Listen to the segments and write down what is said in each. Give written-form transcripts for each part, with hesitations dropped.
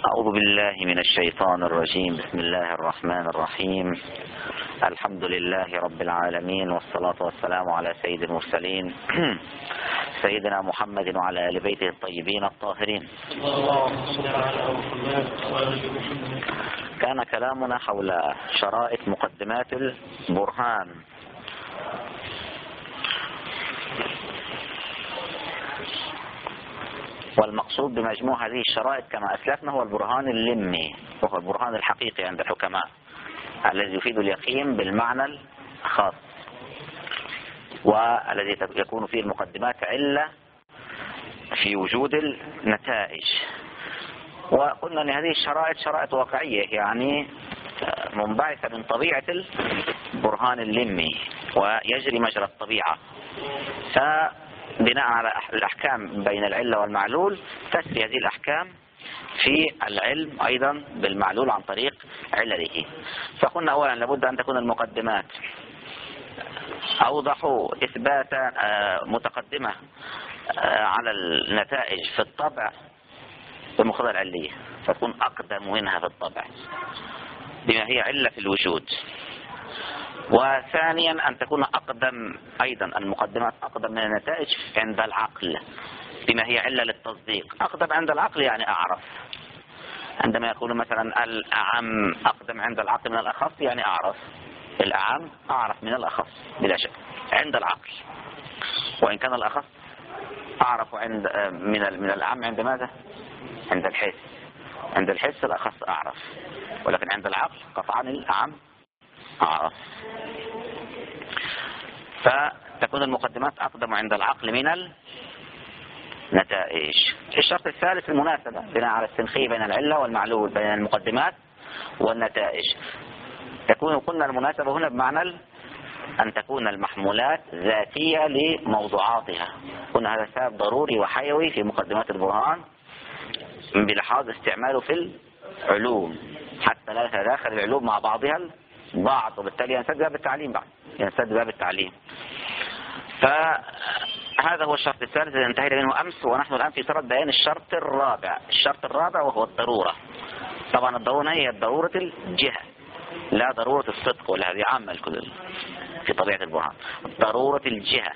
أعوذ بالله من الشيطان الرجيم. بسم الله الرحمن الرحيم. الحمد لله رب العالمين، والصلاة والسلام على سيد المرسلين سيدنا محمد وعلى آل بيته الطيبين الطاهرين. كان كلامنا حول شرائط مقدمات البرهان. والمقصود بمجموع هذه الشرائط كما أسلفنا هو البرهان اللمي، وهو البرهان الحقيقي عند الحكماء الذي يفيد اليقين بالمعنى الخاص، والذي يكون فيه المقدمات علة في وجود النتائج. وقلنا أن هذه الشرائط شرائط واقعية، يعني منبعثة من طبيعة البرهان اللمي ويجري مجرى الطبيعة، بناء على الأحكام بين العلة والمعلول تسري هذه الأحكام في العلم أيضا بالمعلول عن طريق علله. فقلنا أولا لابد أن تكون المقدمات أوضح إثبات متقدمة على النتائج في الطبع بمقتضى العلية، فتكون أقدم منها في الطبع بما هي علة في الوجود. وثانيا أن تكون أقدم أيضا المقدمات أقدم من النتائج عند العقل بما هي علة للتصديق. أقدم عند العقل يعني أعرف، عندما يقول مثلا الأعم أقدم عند العقل من الأخص يعني أعرف، الأعم أعرف من الأخص بلا شك عند العقل، وإن كان الأخص أعرف عند من الأعم عند ماذا؟ عند الحس. عند الحس الأخص أعرف، ولكن عند العقل قطعا الأعم أعرف. فتكون المقدمات أقدم عند العقل من النتائج. الشرط الثالث المناسبة بناء على التنخية بين العلة والمعلول، بين المقدمات والنتائج. قلنا المناسبة هنا بمعنى أن تكون المحمولات ذاتية لموضوعاتها. قلنا هذا سبب ضروري وحيوي في مقدمات البرهان بلحاظ استعماله في العلوم حتى لا تتداخل العلوم مع بعضها البعض، وبالتالي ينسد باب التعليم ينسد باب التعليم. فهذا هو الشرط الثالث الذي انتهينا منه أمس، ونحن الآن في طرف بيان الشرط الرابع. الشرط الرابع وهو الضرورة. طبعا الضرورة هي ضرورة الجهة لا ضرورة الصدق، ولا هذه عامة الكل في طبيعة البرهان. ضرورة الجهة.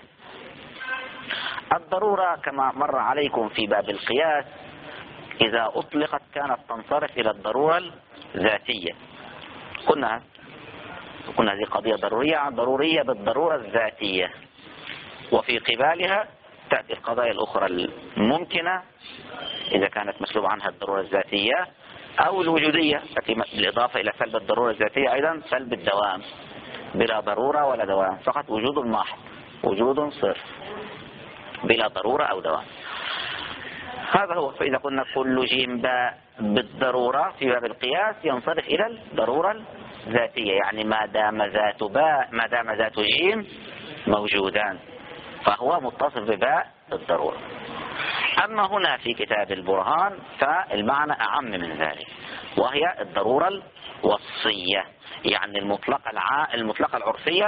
الضرورة كما مر عليكم في باب القياس إذا أطلقت كانت تنصرف إلى الضرورة الذاتية. قلنا هذه قضية ضرورية بالضرورة الذاتية، وفي قبالها تأتي القضايا الأخرى الممكنة إذا كانت مسلوب عنها الضرورة الذاتية أو الوجودية، التي بالإضافة إلى سلب الضرورة الذاتية أيضا سلب الدوام بلا ضرورة ولا دوام، فقط وجود محض، وجود صرف بلا ضرورة أو دوام. هذا هو. فإذا قلنا كل جيم باء بالضرورة في باب القياس ينصرف إلى الضرورة ذاتية، يعني ما دام ذات باء ما دام ذات جيم موجودان فهو متصف بباء الضرورة. أما هنا في كتاب البرهان فالمعنى أعم من ذلك، وهي الضرورة الوصية، يعني المطلقة العرفية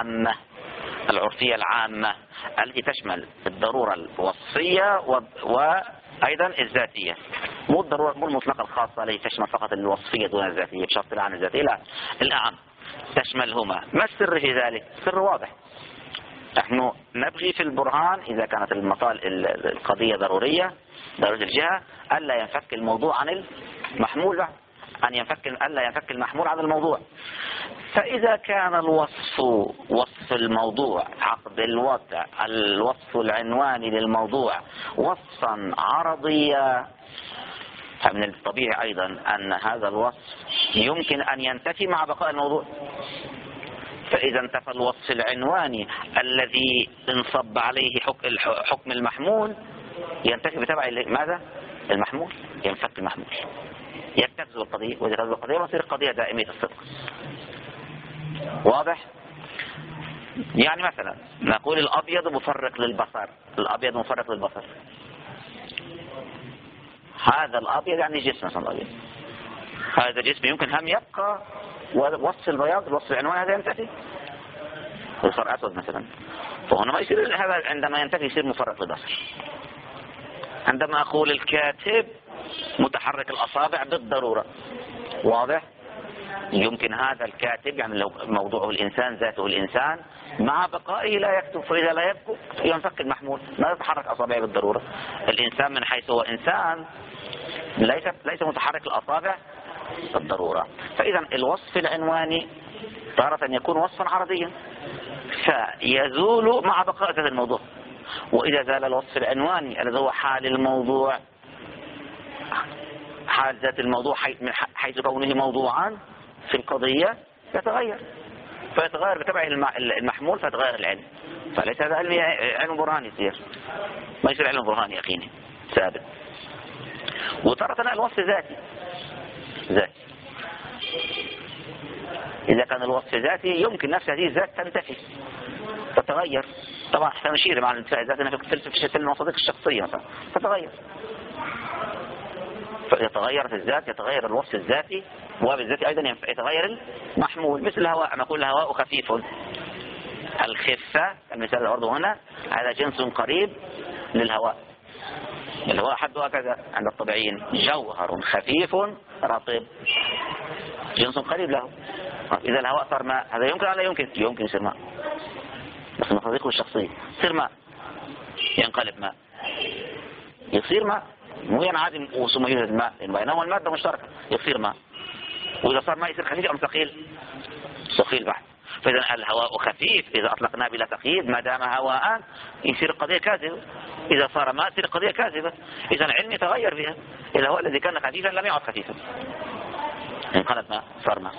العامة التي تشمل الضرورة الوصية وأيضا الذاتية، مو المطلقة الخاصة التي تشمل فقط الوصفية دون الذاتية بشرط العن الذاتية، لا، الأعم تشملهما. ما السر في ذلك؟ سر واضح. نحن نبغي في البرهان إذا كانت القضية ضرورية الجهة ألا ينفك الموضوع عن المحمول، ألا ينفك المحمول عن الموضوع. فإذا كان وصف الموضوع عقد الوضع الوصف العنواني للموضوع وصفا عرضيا، فمن الطبيعي أيضا أن هذا الوصف يمكن أن ينتفي مع بقاء الموضوع. فإذا انتفى الوصف العنواني الذي انصب عليه حكم المحمول ينتفي بتبع ماذا؟ المحمول، ينفك المحمول، يتخذ القضية، وإذا تخذ القضية وتصير القضية دائمية الصدق. واضح؟ يعني مثلا نقول الأبيض مفرق للبصر، الأبيض مفرق للبصر، هذا الأبيض يعني جسم مثلا الأبيض، هذا جسم يمكن هم يبقى ووصف البياض الوصف العنواني هذا ينتفي، البصر أسود مثلا، فهنا ما يصير هذا عندما ينتفي يصير مفرق للبصر. عندما أقول الكاتب متحرك الأصابع بالضرورة. واضح؟ يمكن هذا الكاتب يعني لو موضوعه الإنسان ذاته الإنسان مع بقائه لا يكتب، فإذا لا يكتب ينفك المحمول، لا يتحرك أصابعه بالضرورة. الإنسان من حيث هو إنسان ليس متحرك الأصابع بالضرورة. فإذا الوصف العنواني تارة يكون وصفا عرضيا فيزول مع بقاء هذا الموضوع، وإذا زال الوصف العنواني الذي هو حال الموضوع، حال ذات الموضوع حيث كونه موضوعا في القضية يتغير، فيتغير بتبع المحمول فيتغير العلم. فليس هذا علم برهاني يصير، ما يصير علم برهاني يقيني ثابت. وتارة الوصف ذاتي إذا كان الوصف ذاتي يمكن نفس هذه الذات تنتفي تتغير. طبعا احنا نشير مع الانتفاء الذاتي انها تختلف في شكل المصادق الشخصية مثلا تتغير، فيتغير في الذات يتغير الوصف الذاتي، وبالذات أيضا يتغير المحمول. مثل الهواء، أنا أقول الهواء خفيف، الخفة المثال الأرض هنا هذا جنس قريب للهواء. الهواء حده هكذا عند الطبيعيين، جوهر خفيف رطب، جنس قريب له. إذا الهواء صار ماء هذا يمكن ولا يمكن يصير ماء، بس مصادقه الشخصية يصير ماء، ينقلب ماء، يصير ماء، مو ينعدم وثم يوجد ماء، بينهما المادة مشتركة يصير ماء. وإذا صار ماء يصير خفيف أم ثقيل؟ ثقيل بحت. فإذا الهواء خفيف إذا أطلقناه بلا تقييد ما دام هواء يصير قضية كاذبة، إذا صار ماء يصير قضية كاذبة. إذا العلم يتغير فيها، الهواء الذي كان خفيفا لم يعد خفيفا، انقلب ماء صار ماء.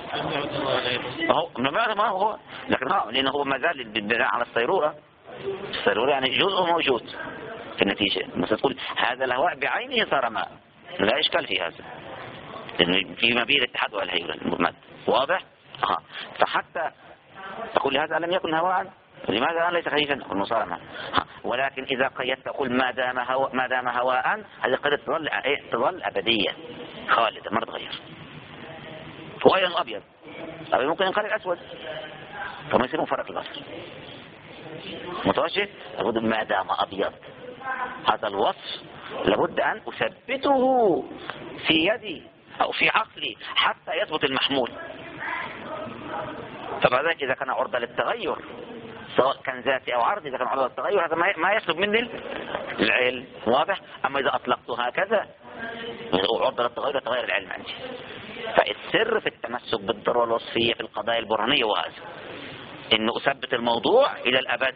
ما هو لكن لأنه هو ما زال بالبناء على الصيرورة يعني جزء موجود في النتيجة. مثلا تقول هذا الهواء بعينه صار ماء، لا إشكال في هذا، لأنه في ما بين الاتحاد والهيولة المادة. واضح؟ فحتى تقول هذا لم يكن هواء، لماذا الآن ليس خفيفا؟ قل صار ماء. ولكن إذا قيدت تقول ما دام هواء، هذه قد تظل أبدية خالدة ما تتغير. وأيضا أبيض ممكن ينقلب أسود فما يصير مفرق البصر متوجه. لابد ما دام أبيض، هذا الوصف لابد أن أثبته في يدي أو في عقلي حتى يثبت المحمول. فبذلك إذا كان عرضة للتغير سواء كان ذاتي أو عرضي، إذا كان عرضة للتغير هذا ما يسلب مني العلم. واضح؟ أما إذا أطلقته هكذا عرضة للتغير يتغير العلم عندي. فالسر في التمسك بالضرورة الوصفية في القضايا البرهانية وهذا إنه أثبت الموضوع إلى الأبد،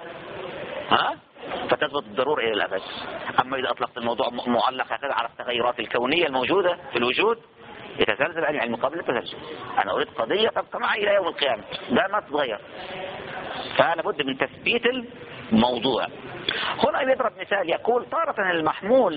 فتثبت الضرورة إلى الأبد. أما إذا أطلقت الموضوع معلق هكذا على التغيرات الكونية الموجودة في الوجود يتزلزل علم قبل التزلزل. أنا أريد قضية تبقى معي إلى يوم القيامة لا ما تتغير، فلا بد من تثبيت الموضوع. هنا يضرب مثال يقول تارة المحمول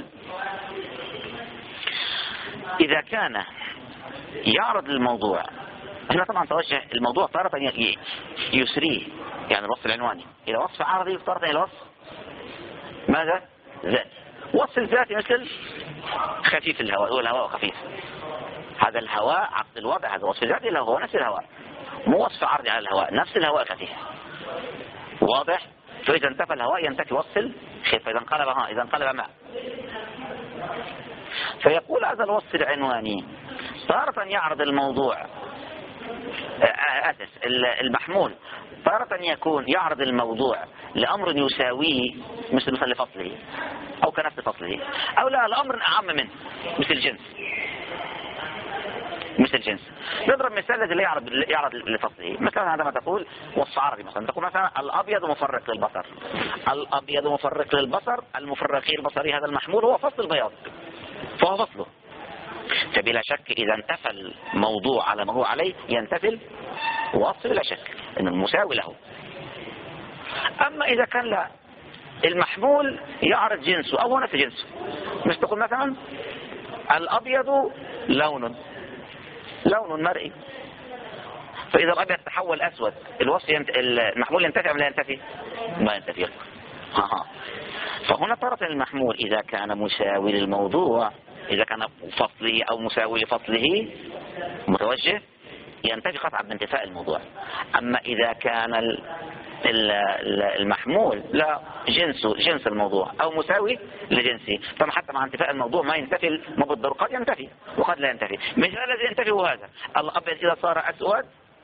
إذا كان يعرض الموضوع، احنا طبعا توجه الموضوع تارة يسريه يعني الوصف العنواني إلى وصف عرضي، تارة إلى وصف ماذا؟ ذاتي. وصف الذاتي مثل خفيف الهواء، هو الهواء خفيف، هذا الهواء عقد الوضع، هذا وصف ذاتي له هو نفس الهواء، مو وصف عرضي على الهواء، نفس الهواء خفيف. واضح؟ فإذا انتفى الهواء ينتفي وصف الخفة، إذا انقلب ماء. فيقول هذا الوصف العنواني تارة يعرض الموضوع المحمول، تارة يكون يعرض الموضوع لأمر يساويه مثل لفصله أو كنفس فصله، أو لا الأمر أعم منه مثل جنس. نضرب مثال الذي يعرض لفصله، مثلا عندما تقول وصف عربي مثلا تقول مثلا الأبيض مفرق للبصر، الأبيض مفرق للبصر، المفرقي البصري هذا المحمول هو فصل البياض فهو فصله. فبلا شك إذا انتفى الموضوع على ما هو عليه ينتفي الوصف بلا شك إنه المساوي له. أما إذا كان لا المحمول يعرض جنسه أو هو نفس جنسه، مش تقول مثلا الأبيض لون مرئي، فإذا الأبيض تحول أسود الوصف المحمول ينتفي أم لا ينتفي؟ ما ينتفي. فهنا طرف المحمول إذا كان مساوي للموضوع، إذا كان فصله أو مساوي لفصله متوجه ينتفي قطعا بانتفاء الموضوع. أما إذا كان المحمول لا جنس الموضوع او مساوي لجنسه. طبعا حتى مع انتفاء الموضوع ما ينتفي، ما بالضرورة قد ينتفي وقد لا ينتفي. مثال الذي ينتفي هو هذا: الابيض اذا صار اسود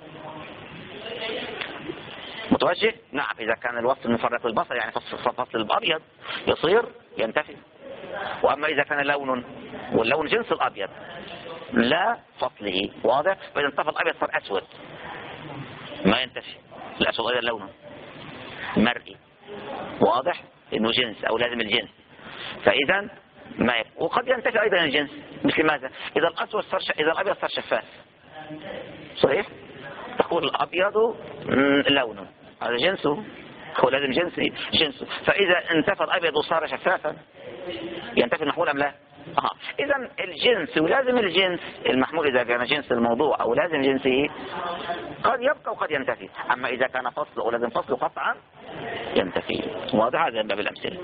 متوجه، نعم اذا كان الوصف المفرق للبصر يعني فصل الابيض يصير ينتفي. واما اذا كان لون، واللون جنس الابيض لا فصله، واضح؟ فاذا انتفى الابيض صار اسود ما ينتفي، الاسود ايضا لونه مرئي، واضح انه جنس او لازم الجنس. فاذا ما وقد ينتفي ايضا الجنس. مثل ماذا؟ اذا الاسود صار اذا الابيض صار شفاف، صحيح؟ تقول الابيض لونه، هذا جنسه، هو لازم جنسه. فاذا انتفى الابيض وصار شفافا ينتفي المحمول ام لا؟ اذا الجنس ولازم الجنس المحمول اذا كان جنس الموضوع او لازم جنسه قد يبقى وقد ينتفي. اما اذا كان فصله ولازم فصله قطعا ينتفي، واضح؟ هذا من باب الامثله.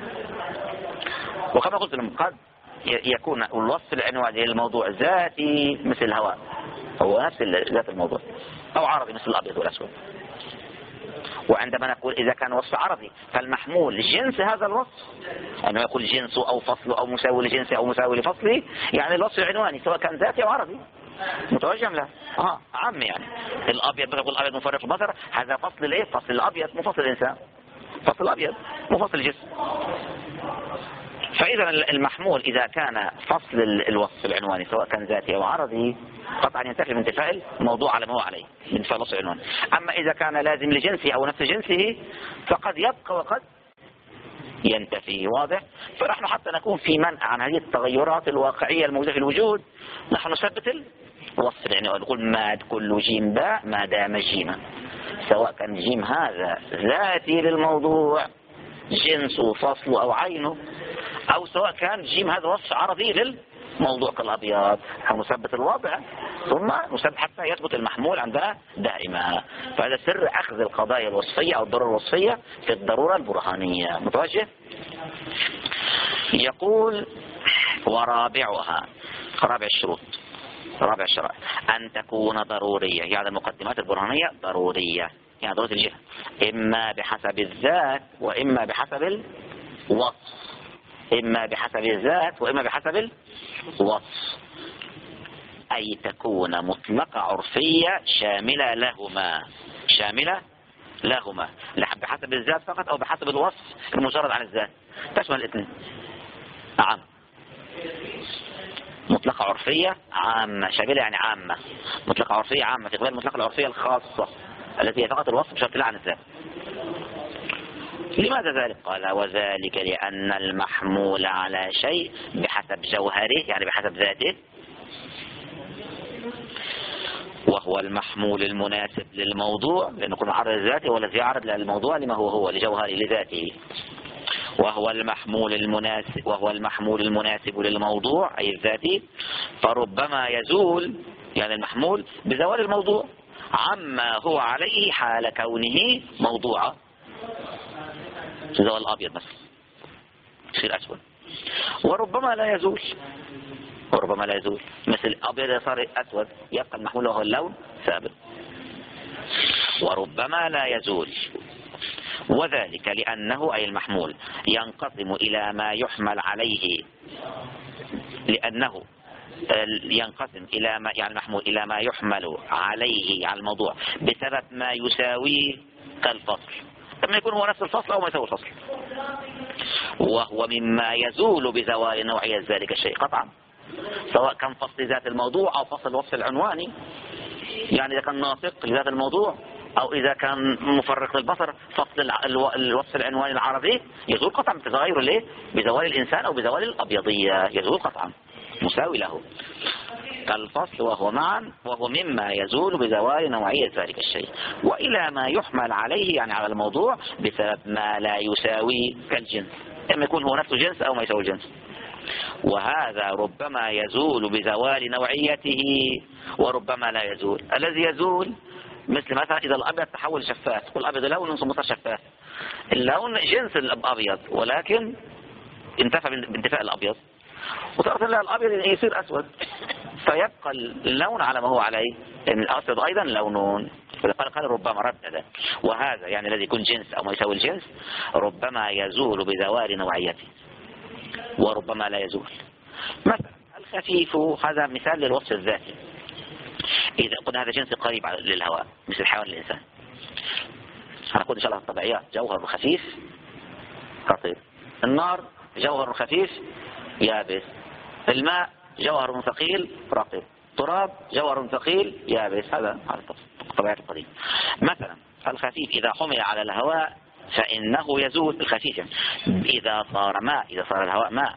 وكما قلت لهم قد يكون الوصف العنواني للموضوع ذاتي مثل الهواء، هو نفس ذات الموضوع، او عرضي مثل الابيض والاسود. وعندما نقول إذا كان وصف عرضي فالمحمول جنس هذا الوصف، أنه يقول جنسه أو فصله أو مساوي لجنسه أو مساوي لفصله، يعني الوصف العنواني سواء كان ذاتي أو عرضي. متوجه لا؟ عام يعني. الأبيض بقول الأبيض مفرق البصر، هذا فصل الإيه؟ فصل الأبيض مو فصل الإنسان، فصل الأبيض مو فصل الجسم. فإذا المحمول إذا كان فصل الوصف العنواني سواء كان ذاتي أو عرضي قطعا ينتفي من انتفاء الموضوع على ما هو عليه من انتفاء الوصف العنواني. أما إذا كان لازم لجنسه أو نفس جنسه فقد يبقى وقد ينتفي، واضح؟ فنحن حتى نكون في منع عن هذه التغيرات الواقعية الموجودة في الوجود نحن نثبت الوصف العنواني، نقول ما كل جيم باء ما دام جيما، سواء كان جيم هذا ذاتي للموضوع جنسه فصله أو عينه، أو سواء كان جيم هذا وصف عرضي للموضوع كالأبيض، نثبت الوضع ثم نثبت حتى يثبت المحمول عندنا دائما. فهذا سر أخذ القضايا الوصفية أو الضرورة الوصفية في الضرورة البرهانية. متوجه؟ يقول ورابعها، رابع الشروط، رابع الشرائط أن تكون ضرورية، يعني المقدمات البرهانية ضرورية، يعني ضرورة الجهة، إما بحسب الذات وإما بحسب الوصف، إما بحسب الذات وإما بحسب الوصف، أي تكون مطلقة عرفية شاملة لهما، شاملة لهما، بحسب الذات فقط أو بحسب الوصف المجرد عن الذات، تشمل الاثنين. نعم، مطلقة عرفية عامة، شاملة يعني عامة، مطلقة عرفية عامة في غير المطلقة العرفية الخاصة التي هي فقط الوصف بشرط لا عن الذات. لماذا ذلك؟ قال وذلك لأن المحمول على شيء بحسب جوهره يعني بحسب ذاته، وهو المحمول المناسب للموضوع، لأنه كل معرض الذاتي هو الذي يعرض للموضوع لما هو لجوهره لذاته، وهو المحمول المناسب للموضوع أي الذاتي، فربما يزول يعني المحمول بزوال الموضوع عما هو عليه حال كونه موضوعا، زوال الأبيض مثلا يصير أسود، وربما لا يزول، وربما لا يزول مثل أبيض صار أسود يبقى المحمول وهو اللون ثابت، وربما لا يزول، وذلك لأنه أي المحمول ينقسم إلى ما يحمل عليه، لأنه ينقسم إلى ما يعني المحمول إلى ما يحمل عليه على الموضوع بسبب ما يساويه كالفصل، لما يكون هو نفس الفصل أو ما يساوي الفصل، وهو مما يزول بزوال نوعية ذلك الشيء قطعا، سواء كان فصل ذات الموضوع أو فصل الوصف العنواني، يعني إذا كان ناطق لذات الموضوع أو إذا كان مفرق للبصر فصل الوصف العنواني العربي يزول قطعا بتغير ليه بزوال الإنسان أو بزوال الأبيضية، يزول قطعا مساوي له كالفصل، وهو مما يزول بزوال نوعية ذلك الشيء، وإلى ما يحمل عليه يعني على الموضوع بسبب ما لا يساوي كالجنس، إما يكون هو نفسه جنس أو ما يساوي الجنس، وهذا ربما يزول بزوال نوعيته وربما لا يزول. الذي يزول مثلا إذا الأبيض تحول شفاف، كل أبيض لون ثم صار شفاف، اللون جنس الأبيض ولكن انتفى بانتفاء الأبيض، وتأثر لها الأبيض يصير أسود، فيبقى اللون على ما هو عليه، لأن الأسود أيضا لون، قال ربما ردد. وهذا يعني الذي يكون جنس أو ما يساوي الجنس ربما يزول بزوال نوعيته وربما لا يزول. مثلا الخفيف هذا مثال للوصف الذاتي. إذا قلنا هذا جنس قريب للهواء مثل الحيوان الإنسان، هنقول إن شاء الله الطبيعيات جوهر خفيف رطب، النار جوهر خفيف يابس، الماء جوهر ثقيل رطب، تراب جوهر ثقيل يابس. هذا طبيعة القديم. مثلا الخفيف إذا حمل على الهواء فإنه يزول. الخفيف إذا صار ماء، إذا صار الهواء ماء.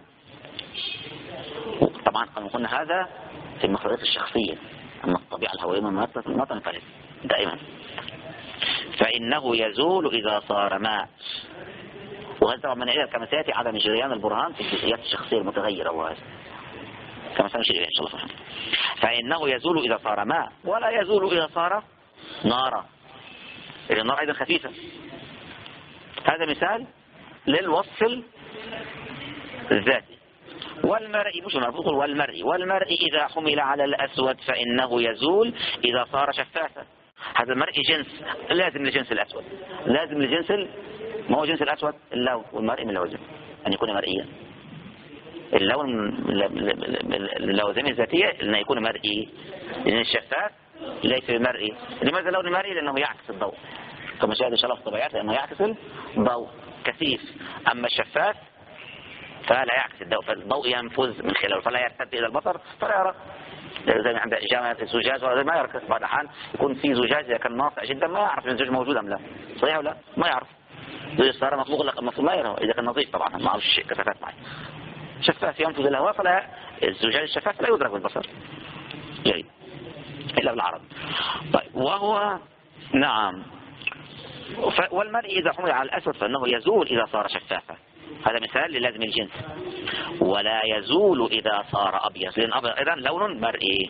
طبعا قلنا هذا في المخلوقات الشخصية، أما الطبيعة الهوائية ما تنفرد دائما. فإنه يزول إذا صار ماء. وهذا طبعا من كما سيأتي عدم جريان البرهان في الجزئيات الشخصية المتغيرة، وهذا كما سنشير إن شاء الله. فإنه يزول إذا صار ماء ولا يزول إذا صار نارا. إذا النار أيضا خفيفة. هذا مثال للوصف الذاتي. والمرء مش نقول والمرء إذا حمل على الأسود فإنه يزول إذا صار شفافا. هذا المرء جنس لازم للجنس الأسود، لازم للجنس ما هو جنس الأسود اللون، والمرء من اللوازم أن يكون مرئيا. اللون اللوازم الذاتية أن يكون مرئي، لأن الشفاف ليس بمرئي. لماذا اللون مرئي؟ لأنه يعكس الضوء كما شاهد إن شاء الله في الطبيعات، لأنه يعكس الضوء كثيف. أما الشفاف فلا يعكس الضوء، فالضوء ينفذ من خلاله فلا يرتد إلى البصر فلا يرى. زي ما عند جامعة الزجاج ما يركز. بعض الأحيان يكون في زجاج إذا كان ناصع جدا ما يعرف إن الزجاج موجود أم لا، صحيح ولا ما يعرف. زي السيارة مطلوق لك المفروض لا يرى إذا كان نظيف، طبعا ما أعرف شيء كثافات معي. شفاف ينفذ الهواء فلا الزجاج الشفاف لا يدرك بالبصر جيد إلا بالعرض. طيب وهو نعم. والمرء إذا حمل على الأسود فإنه يزول إذا صار شفافا. هذا مثال للازم الجنس. ولا يزول إذا صار أبيض، لأن أبيض أيضا لون مرئي.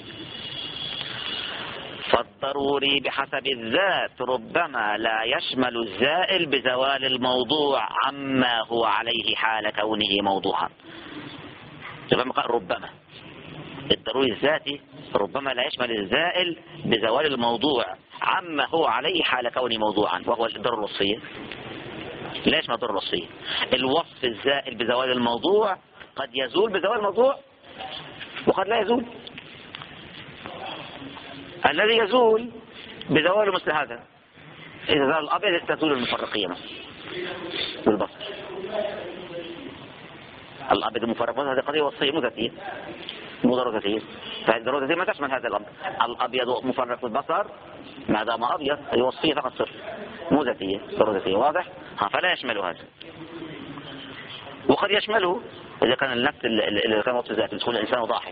فالضروري بحسب الذات ربما لا يشمل الزائل بزوال الموضوع عما هو عليه حال كونه موضوعا. ربما الضروري الذاتي ربما لا يشمل الزائل بزوال الموضوع عما هو عليه حال كونه موضوعا، وهو الضرورة الوصفية. لا يشمل الضرورة الوصفية. الوصف الزائل بزوال الموضوع قد يزول بزوال الموضوع وقد لا يزول. الذي يزول بزوال مثل هذا إذا زال الأبيض تزول المفرقية مثلا بالبصر. الأبيض المفرق هذه قضية وصفية مو ذاتية، مو ضرورة ذاتية. فهذه الضرورة الذاتية ما تشمل هذا الأمر. الأبيض مفرق بالبصر ما دام أبيض هي وصفية فقط صرف مو ذاتية، ضرورة ذاتية. واضح؟ فلا يشمل هذا. وقد يشمله إذا كان النفس اللي كان وصف ذاتي تكون الإنسان ضاحك،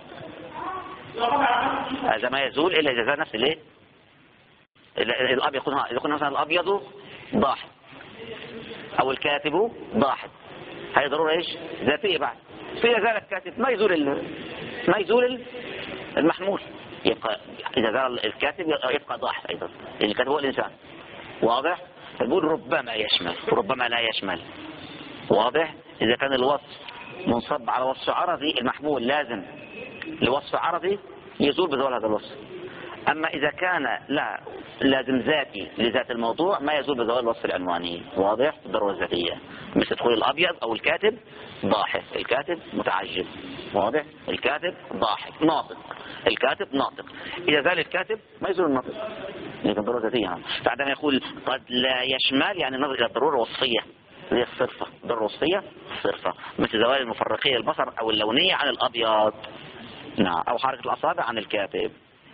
هذا ما يزول إلا إذا زال نفس الايه الأبيض. إذا كنا مثلا الأبيض ضاحك أو الكاتب ضاحك، هذه ضرورة إيش ذاتية. بعد فإذا زال الكاتب ما يزول المحمول، يبقى إذا زال الكاتب يبقى ضاحك أيضا، لأن الكاتب هو الإنسان. واضح؟ فنقول ربما يشمل وربما لا يشمل. واضح؟ إذا كان الوصف منصب على وصف عرضي المحمول لازم لوصف عرضي يزول بزوال هذا الوصف. أما إذا كان لا لازم ذاتي لذات الموضوع ما يزول بزوال الوصف العنواني. واضح؟ الضرورة الذاتية مثل تقول الأبيض أو الكاتب ضاحك، الكاتب متعجب. واضح؟ الكاتب ضاحك ناطق، الكاتب ناطق. إذا زال الكاتب ما يزول الناطق، لكن الضرورة الذاتية. فعندما يقول قد لا يشمل يعني نظر إلى الضرورة الوصفية هي الصرفة، الضرورة الوصفية صرفة مثل زوال المفرقية البصر أو اللونية عن الأبيض، نعم، أو حركة الأصابع عن الكاتب.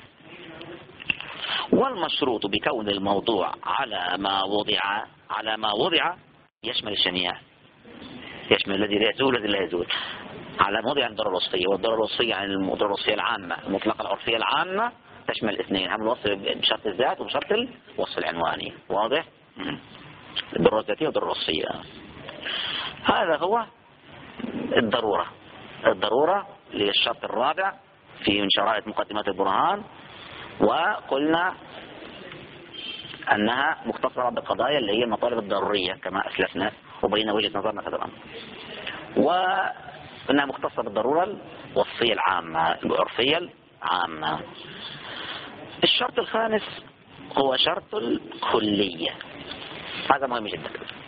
والمشروط بكون الموضوع على ما وضع يشمل الجميع، يشمل الذي يزول والذي لا يزول على موضع الضرورة الوصفية. والضرورة الوصفية عن الضرورة الوصفية العامة المطلقة العرفية العامة تشمل الاثنين، هم الوصف بشرط الذات وبشرط الوصف العنواني. واضح؟ الضرورة الذاتية والضرورة الوصفية. هذا هو الضرورة للشرط الرابع في من شرائط مقدمات البرهان. وقلنا أنها مختصرة بالقضايا اللي هي المطالب الضرورية كما أسلفنا وبينا وجهة نظرنا في هذا الأمر، وأنها مختصرة بالضرورة الوصفية العامة العرفية العامة. الشرط الخامس هو شرط الكلية. هذا مهم جدا.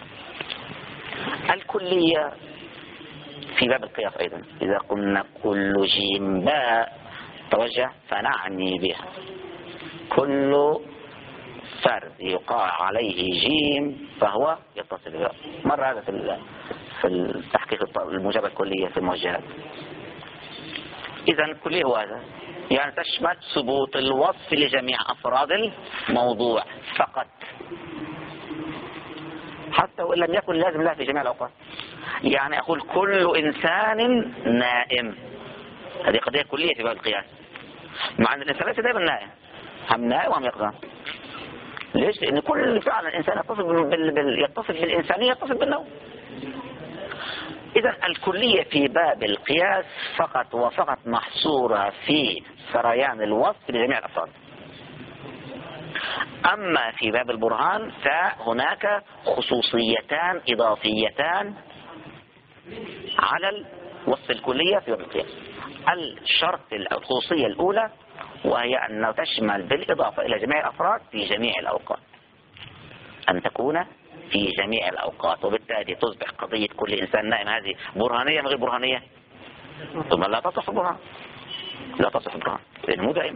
الكلية في باب القياس أيضا، إذا قلنا كل جيم باء توجه، فنعني بها كل فرد يقال عليه جيم فهو يتصل بها. مرة هذا في التحقيق الموجبة الكلية في الموجهات. إذا الكلية هو هذا، يعني تشمل ثبوت الوصف لجميع أفراد الموضوع فقط، حتى وإن لم يكن لازم له في جميع الأوقات. يعني أقول كل إنسان نائم، هذه قضية كلية في باب القياس، مع أن الإنسان ليس دائما نائم، هم نائم وهم يقظان. ليش؟ لأن كل فعلا إنسان يتصل بالإنسانية يتصل بالنوم. إذا الكلية في باب القياس فقط وفقط محصورة في سريان الوصف لجميع الأفراد. أما في باب البرهان فهناك خصوصيتان إضافيتان على الوصف الكلية في باب القياس. الخصوصية الأولى وهي أنه تشمل بالإضافة إلى جميع الأفراد في جميع الأوقات، أن تكون في جميع الأوقات، وبالتالي تصبح قضية كل إنسان نائم هذه برهانية من غير برهانية، ثم لا تصح البرهان، لا تصح البرهان لأنه مو دائما.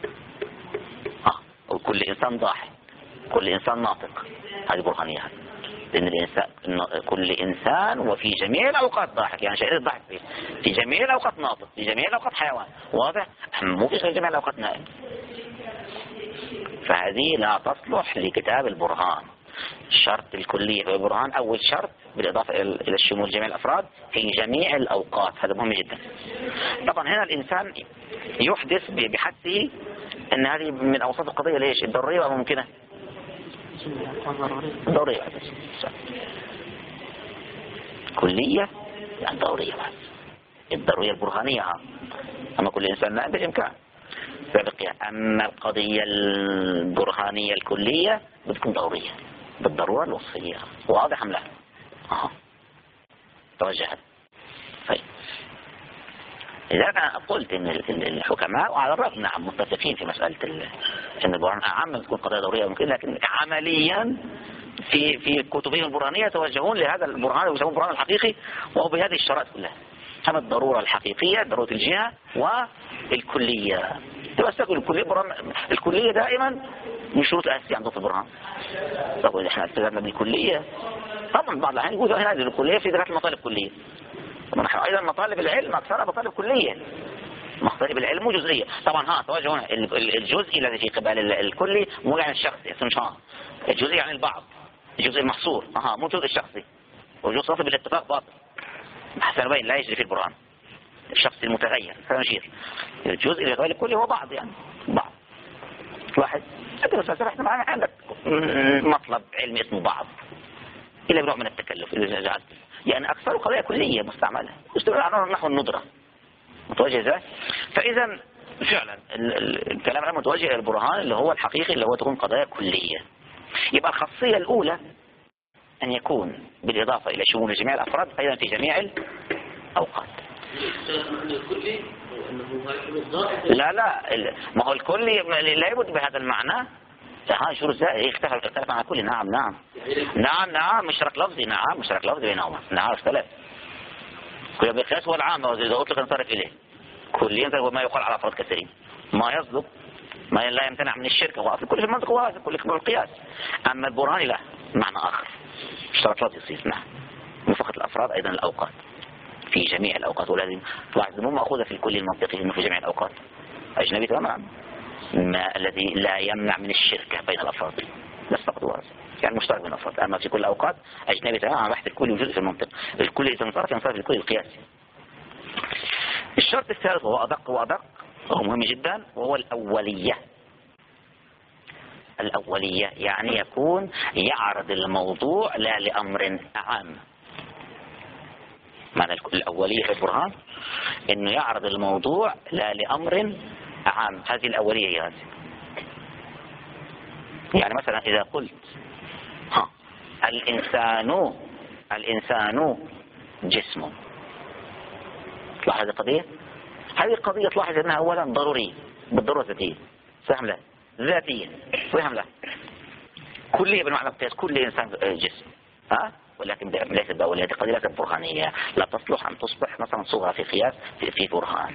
وكل إنسان ضاحك، كل إنسان ناطق، هذه برهانية، لأن الإنسان كل إنسان وفي جميع الأوقات ضاحك، يعني شيء الضحك في جميع الأوقات ناطق، في جميع الأوقات حيوان، واضح؟ مو في جميع الأوقات نائم. فهذه لا تصلح لكتاب البرهان. شرط الكلية في البرهان أول شرط بالإضافة إلى الشمول جميع الأفراد في جميع الأوقات، هذا مهم جدا. طبعا هنا الإنسان يحدث بحثه أن هذه من أوصاف القضية ليش؟ الضرورية أو ممكنة؟ ضرورية. كلية يعني ضرورية، الضرورية البرهانية. أما كل إنسان لا بالإمكان. أما القضية البرهانية الكلية بتكون ضرورية بالضرورة الوصفية. واضح أم لا؟ توجهت. طيب إذا أنا قلت إن الحكماء وعلى الرغم نعم متفقين في مسألة إن البرهان أعم تكون قضية ضرورية ممكن، لكن عمليا في كتبهم البرهانية يتوجهون لهذا البرهان ويسمون البرهان الحقيقي، وهو بهذه الشرائط كلها، أما الضرورة الحقيقية، ضرورة الجهة، والكلية. تمسكوا الكلية دائما من شروط أساسية عند البرهان. طب إحنا استخدمنا بالكلية، طبعا بعض الأحيان يقولوا هذه الكلية في ذات المطالب الكلية. ونحن أيضا مطالب العلم أكثرها مطالب كلية، مطالب العلم جزئية. طبعا توجه هنا الجزء الذي في قبال الكلي مو يعني الشخصي، الجزء يعني البعض، الجزء المحصور، مو الجزء الشخصي، والجزء الصافي بالاتفاق باطل حسن بين لا يجري في البرهان. الشخص المتغير فنشير الجزء اللي غير الكلي هو بعض، يعني بعض واحد. أنت احنا معنا عندك مطلب علمي اسمه بعض إلا بنوع من التكلف إذا جعلت، يعني أكثر قضايا كلية مستعملة يستمر على نحو الندرة متوجه ذلك. فإذا فعلا الكلام الآن متوجه إلى البرهان اللي هو الحقيقي اللي هو تكون قضايا كلية. يبقى الخاصية الأولى أن يكون بالإضافة إلى شمول جميع الأفراد أيضا في جميع الأوقات. لا ما هو الكلي لا يبد بهذا المعنى. شروط يختلف عن الكلي. نعم مشترك لفظي، مشترك لفظي بينهما، اختلف. كل بالقياس هو العام، وإذا أطلق انصرف إليه كليا هو ما يقال على أفراد كثيرين، ما يصدق، ما لا يمتنع من الشرك، هو أصل كل في المنطق هو هذا، كل القياس. أما البرهان لا، معنى آخر، اشترك لفظي يصير. نعم، وفقط الأفراد أيضا الأوقات في جميع الأوقات. ولازم تلاحظ مو مأخوذة في الكل المنطقي إنه في جميع الأوقات، أجنبي تماما، ما الذي لا يمنع من الشركة بين الأفراد، بس فقط هو يعني مشترك بين الأفراد. أما في كل الأوقات أجنبي تماما، بحث الكل وجزء في المنطق، الكل إذا ينصرف الكل القياسي. الشرط الثالث وهو أدق وهو مهم جدا، وهو الأولية. الأولية يعني يكون يعرض الموضوع لا لأمر أعام. معنى الأولية في البرهان إنه يعرض الموضوع لا لأمر أعام. هذه الأولية يعني مثلا إذا قلت الإنسان جسم، تلاحظ هذه القضية تلاحظ أنها أولا ضرورية بالضرورة الذاتية، فهم لا؟ ذاتية، فهم لا كلية بالمعنى القياس، كل إنسان جسم ولكن ليست بأولية قد ليست برهانية، لا تصلح أن تصبح مثلا صورة في قياس في برهان،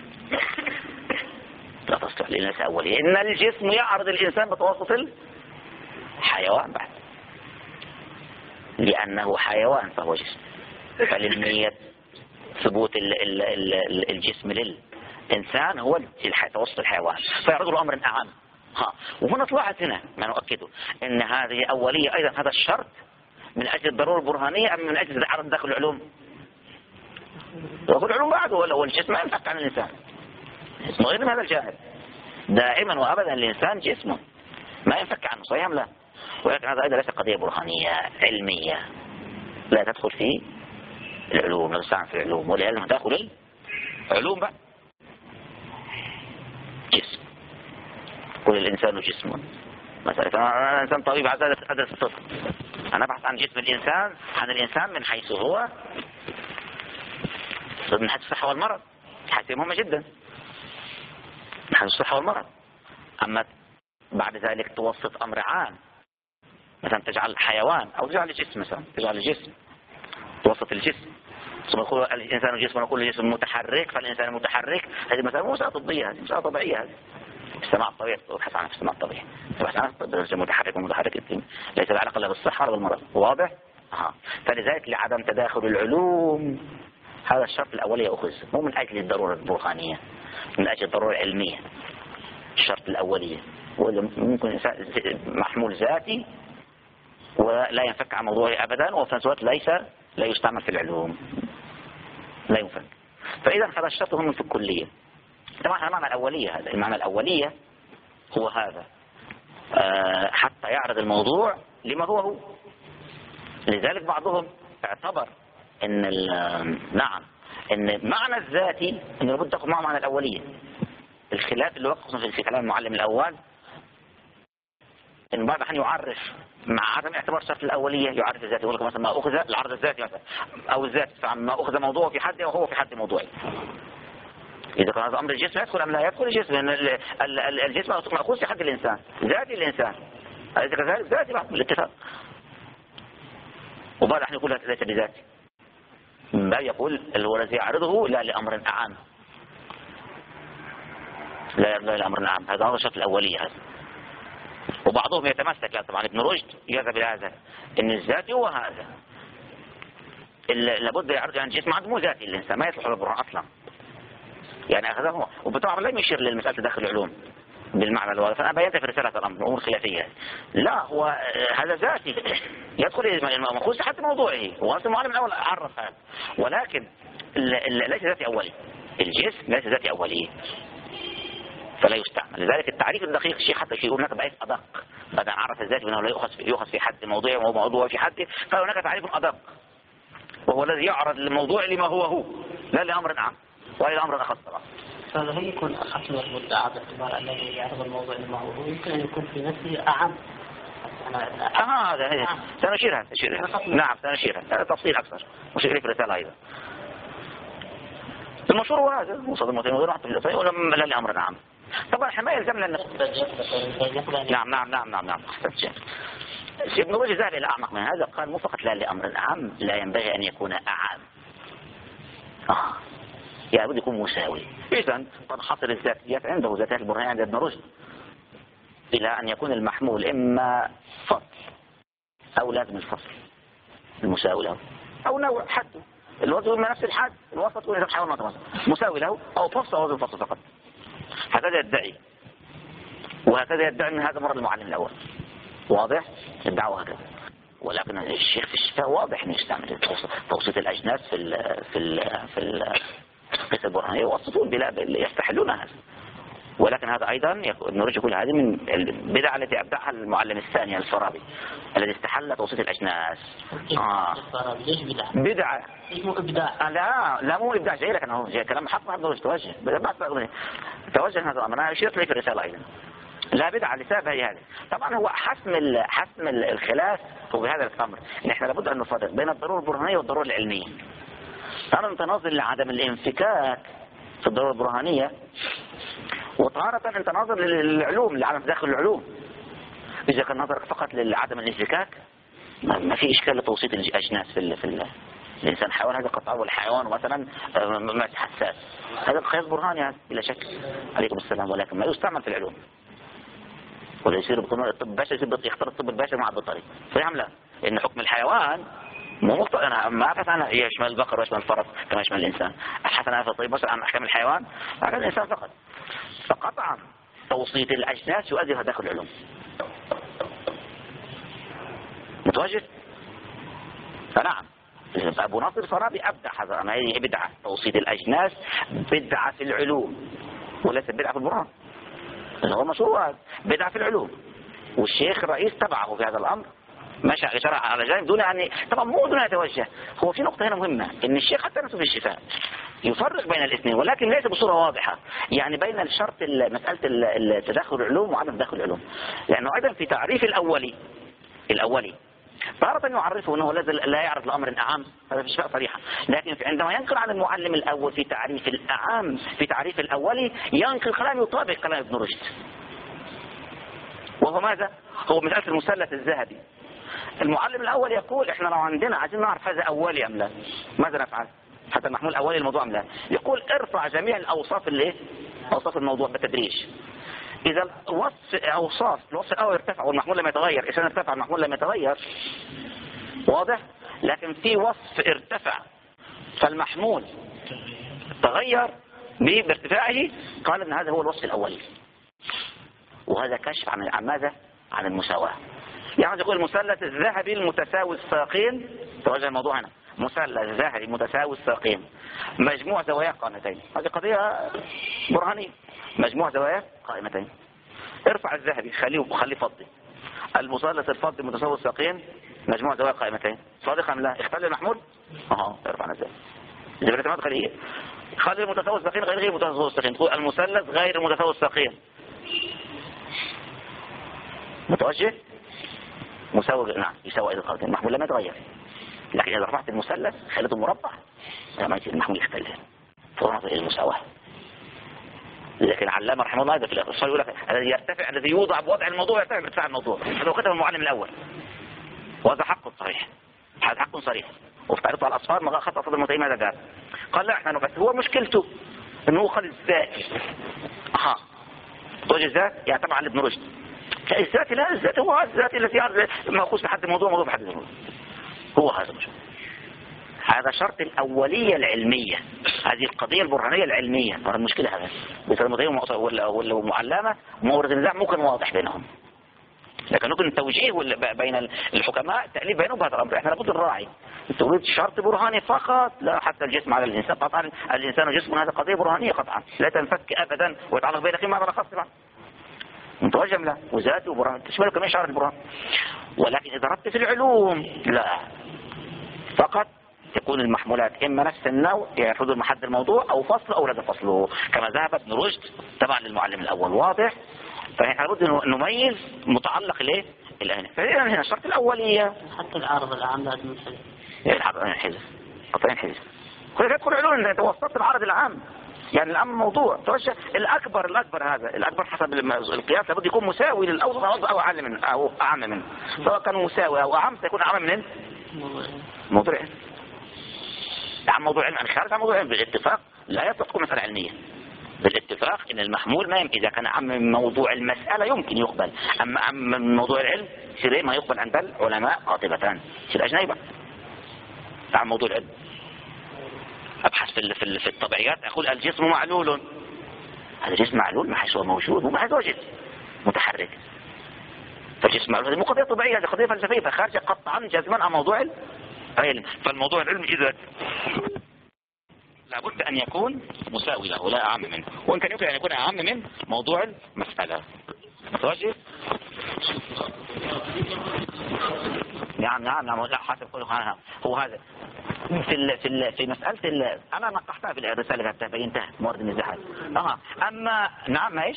لا تصلح للناس أولية. إن الجسم يعرض الإنسان بتوسط الحيوان بعد، لأنه حيوان فهو جسم، فلمية ثبوت الجسم للإنسان هو توسط الحيوان، فيعرض له أمر أعم. وهنا طلعت هنا ما نؤكده ان هذه أولية أيضا، هذا الشرط من أجل الضرورة البرهانية أم من أجل عرض داخل العلوم؟ داخل العلوم بعده، ولا الجسم ما ينفك عن الإنسان، اسمه غير من هذا الجانب دائما وأبدا، الإنسان جسمه ما ينفك عنه، صحيح لا؟ ولكن هذا أيضا ليس قضية برهانية علمية، لا تدخل في العلوم، لا تستعمل في العلوم، ولأنه داخل العلوم بقى جسم. كل الإنسان جسم، مثلا أنا إنسان طبيب أدرس الطب، أنا أبحث عن جسم الإنسان، عن الإنسان من حيث هو، من حيث الصحة والمرض، حيث مهمة جدا من حيث الصحة والمرض. أما بعد ذلك توسط أمر عام، مثلا تجعل الحيوان أو تجعل الجسم، مثلا تجعل الجسم توسط الجسم، ثم يقول الإنسان جسم ونقول الجسم متحرك، فالإنسان متحرك، هذه مثلا مسألة طبية، هذه مسألة طبيعية، هذه السماع الطبيعي، تبحث عنها في السماع الطبيعي، تبحث عنها في الجسم متحرك ومتحرك، ليس له علاقة لا بالصحة ولا بالمرض، واضح؟ فلذلك لعدم تداخل العلوم هذا الشرط الأولي يأخذ، مو من أجل الضرورة البرهانية، من أجل الضرورة العلمية. الشرط الأولية ممكن محمول ذاتي ولا ينفك عن موضوعه أبدا، وفي نفس الوقت لا يستعمل في العلوم، لا ينفك. فإذا هذا الشرط هم في الكلية. طبعا المعنى الأولية، هذا المعنى الأولية هو هذا، حتى يعرض الموضوع لما هو. لذلك بعضهم اعتبر ان ان معنى الذاتي ان لابد تاخذ معه معنى الأولية. الخلاف اللي وقف في كلام المعلم الأول ان بعض الأحيان يعرف مع عدم اعتبار شرط الأولية، يعرف الذاتي، يقول لك مثلا ما أخذ العرض الذاتي مثلا، أو الذات ما أخذ موضوعه في حده وهو في حد موضوعي. إذا كان هذا أمر الجسم يدخل أم لا يدخل الجسم، لأن الجسم مأخوذ في حد الإنسان، ذاتي الإنسان، إذا كذلك ذاتي بعد الاتفاق. وبعض الأحيان يقول ليس بذاتي، بل يقول هو الذي يعرضه لا لأمر أعم، لا لأمر أعم، هذا هو الشرط الأولية هذا. وبعضهم يتمسك، طبعا ابن رشد يذهب إلى هذا، إن الذاتي هو هذا، لابد يعرض عن الجسم عنده مو ذاتي الإنسان، ما يصلح للبرهان أصلا، يعني هذا هو. وبطبعا لا يشير للمسألة داخل العلوم بالمعنى الواضح، فأنا بينت في رسالة الأمر أمور خلافية، لا هو هذا ذاتي يدخل المأخوذ حتى موضوعه، وأصل المعلم الأول عرف هذا، ولكن ليس ذاتي أولي، الجسم ليس ذاتي أولي فلا يستعمل. لذلك التعريف الدقيق الشيء حتى يقول هناك ضعيف أدق، بعد أن عرف الذات بأنه لا يؤخذ في حد موضوعه وهو موضوع في حده، فهناك تعريف أدق وهو الذي يعرض الموضوع لما هو لا لأمر عام وإلى أمر أخص طبعا. فهذا هل يكون أخص المدعى باعتبار الذي يعرض الموضوع لما هو يمكن أن يكون في نفسه أعم؟ هذا سنشيرها نعم سنشيرها، هذا تفصيل أكثر وشيء في الرسالة أيضا. المشهور هو هذا مصدر الموضوع حتى في الأفعال ولا لا لأمر عام. طبعا احنا ما يلزمنا نعم ابن رشد ذهب إلى أعمق من هذا، قال مو فقط لا لأمر عام، لا ينبغي أن يكون أعام، يعني يكون مساوي. إذن تنحصر الذاتيات عنده، ذاتيات البرهانية عند ابن رشد، إلى أن يكون المحمول إما فصل أو لازم الفصل المساوي له، أو نوع حده، الوسط من نفس الحد، الوسط وإذا حاول مثلا مساوي له، أو فصل أو فصل فقط. هكذا يدعي، وهكذا يدعي من هذا مرض المعلم الأول، واضح؟ يدعوا هكذا. ولكن الشيخ في الشفاء واضح انه يستعمل توسيط الاجناس في القصة البرهانية، يوسطون بلا يستحلون هذا. ولكن هذا ايضا ابن رشد يقول هذه من البدع التي ابدعها المعلم الثاني الفارابي الذي استحل توسيط الاجناس. ليش بدعة؟ مو ابداع. لا مو ابداع جاي، لكن هو جاي كلام حق ابن رشد توجه هذا الامر. انا اشرت لي في الرسالة ايضا لا بدعة لسبب هذا. طبعا هو حسم الخلاف هو بهذا الامر، ان احنا لابد ان نفرق بين الضرورة البرهانية والضرورة العلمية. انا متناظر لعدم الانفكاك في الضرورة البرهانية وتارة انت ناظر للعلوم، لعالم داخل العلوم. اذا كان نظرك فقط لعدم الانفكاك ما في اشكال لتوسيط الاجناس في الانسان حيوان، هذا قطعه والحيوان مثلا حساس، هذا قياس برهاني هذا بلا شك. عليكم السلام. ولكن ما يستعمل في العلوم، ولا يصير الطب البشري يختار الطب البشري مع البطاري فيعمل لا، ان حكم الحيوان مو انا ما ابحث عنه يشمل البقر ويشمل الفرس كما يشمل الانسان، ابحث انا في الطب البشري عن احكام الحيوان عن الانسان فقط. فقطعا توسيط الاجناس يؤدي الى داخل العلوم. متواجد؟ فنعم ابو ناصر الفارابي ابدع هذا، ما هي بدعه توسيط الاجناس، بدعه في العلوم وليس بدعه في البرهان. هو مشروع بدعه في العلوم، والشيخ الرئيس تبعه في هذا الامر، مشى شرع على جانب دون ان طبعا مو دون ان يتوجه. هو في نقطه هنا مهمه، ان الشيخ حتى نفسه في الشفاء يفرق بين الاثنين، ولكن ليس بصوره واضحه، يعني بين الشرط مساله التداخل العلوم وعدم تداخل العلوم. لانه ايضا في تعريف الاولي تارة يعرفه انه لا يعرف الامر اعام، هذا في الشفاء صريحه، لكن عندما ينقل عن المعلم الاول في تعريف الاعام في تعريف الاولي ينقل كلام يطابق كلام ابن رشد. وهو ماذا؟ هو مساله المثلث الذهبي. المعلم الاول يقول احنا لو عندنا عايزين نعرف هذا اولي ام لا، ماذا نفعل؟ حتى المحمول الاولي الموضوع ام لا؟ يقول ارفع جميع الاوصاف اوصاف الموضوع بالتدريج. اذا الوصف الاول ارتفع والمحمول لم يتغير، اذا ارتفع المحمول لم يتغير، واضح؟ لكن في وصف ارتفع فالمحمول تغير بارتفاعه، قال ان هذا هو الوصف الاولي. وهذا كشف عن ماذا؟ عن المساواة. يعني يقول المثلث الذهبي المتساوي الساقين، توجه الموضوع هنا، مثلث ذهبي متساوي الساقين مجموع زواياه قائمتين، هذه قضية برهانية، مجموع زواياه قائمتين. ارفع الذهبي خليه فضي، المثلث الفضي متساوي الساقين مجموع زوايا قائمتين، صادق ام لا؟ اختل المحمول ارفع الذهبي جبلة ما تخليه، خلي المتساوي الساقين غير متساوي الساقين، تقول المثلث غير متساوي الساقين متوجه مساوي، نعم يساوي ايضا قائمتين، المحمول لم يتغير. لكن اذا رفعت المثلث خليته مربع ما يصير المحمول يختل، فرصة المساواة. لكن علامة رحمه الله هذا في الاختصار يقول لك الذي يرتفع، الذي يوضع بوضع الموضوع يرتفع بارتفاع الموضوع، هذا كتب المعلم الاول، وهذا حق صحيح، هذا حق صريح. وفي تعريض على الاصفار ما خط اصل المتيم هذا قال لا احنا بس هو مشكلته انه هو خلي الذاتي توجه الذات يعني تبع ابن رشد. الذاتي لا، الذاتي هو الذاتي الذي ماخوذ بحد الموضوع موضوع بحد الموضوع، هو هذا مش. هذا شرط الأولية العلمية، هذه القضية البرهانية العلمية. المشكلة هذا بيصير المتيم والمعلمة مورد النزاع ممكن واضح بينهم، لكن ممكن التوجيه بين الحكماء تأليف بينهم بهذا الأمر. احنا لابد نراعي تريد شرط برهاني فقط، لا حتى الجسم على الإنسان قطعا، الإنسان جسم، هذا قضية برهانية قطعا لا تنفك أبدا ويتعلق بين أخي مع خاص بعض متوجم له وذاتي وبرهان تشمله كمان شعر البرهان. ولكن إذا ردت في العلوم لا، فقط تكون المحمولات إما نفس النوع يأخذ المحد الموضوع أو فصل أو لدى فصله كما ذهب ابن رشد تبع للمعلم الأول، واضح؟ فنحن لابد نميز متعلق ليه الآن. فإذا هنا الشرط الأولية حتى العرض العام لازم نحذف، الحذف قطعين حذف كل يدخل علوم. انت وسطت العرض العام يعني الأمر موضوع توجه الأكبر هذا الأكبر حسب القياس لابد يكون مساوي للأوسط أو أعلى منه أو أعم منه، سواء كان مساوي أو أعم سيكون أعم من موضوع علم. عن موضوع علم عن خارج عن موضوع علم بالاتفاق لا تكون مسألة علمية، بالاتفاق ان المحمول ما اذا كان عام من موضوع المسألة يمكن يقبل، اما عام من موضوع العلم يصير ما يقبل عند العلماء قاطبتان، يصير اجنبي عن موضوع العلم. ابحث في الطبيعيات اقول الجسم معلول، هذا جسم معلول ما حيث هو موجود وما حيث هو جسم متحرك، فالجسم معلول هذه مو قضية طبيعية، هذه قضية فلسفية فخارجة قطعا جزما عن موضوع العلم. فالموضوع العلمي اذا لابد أن يكون مساوي له لا أعم منه، وإن كان يمكن أن يكون أعم من موضوع المسألة. متوجه؟ نعم لا حسب كله هو هذا في مسألة أنا نقحتها في الرسالة حتى بينتها مورد النزاعات. أما نعم ايش؟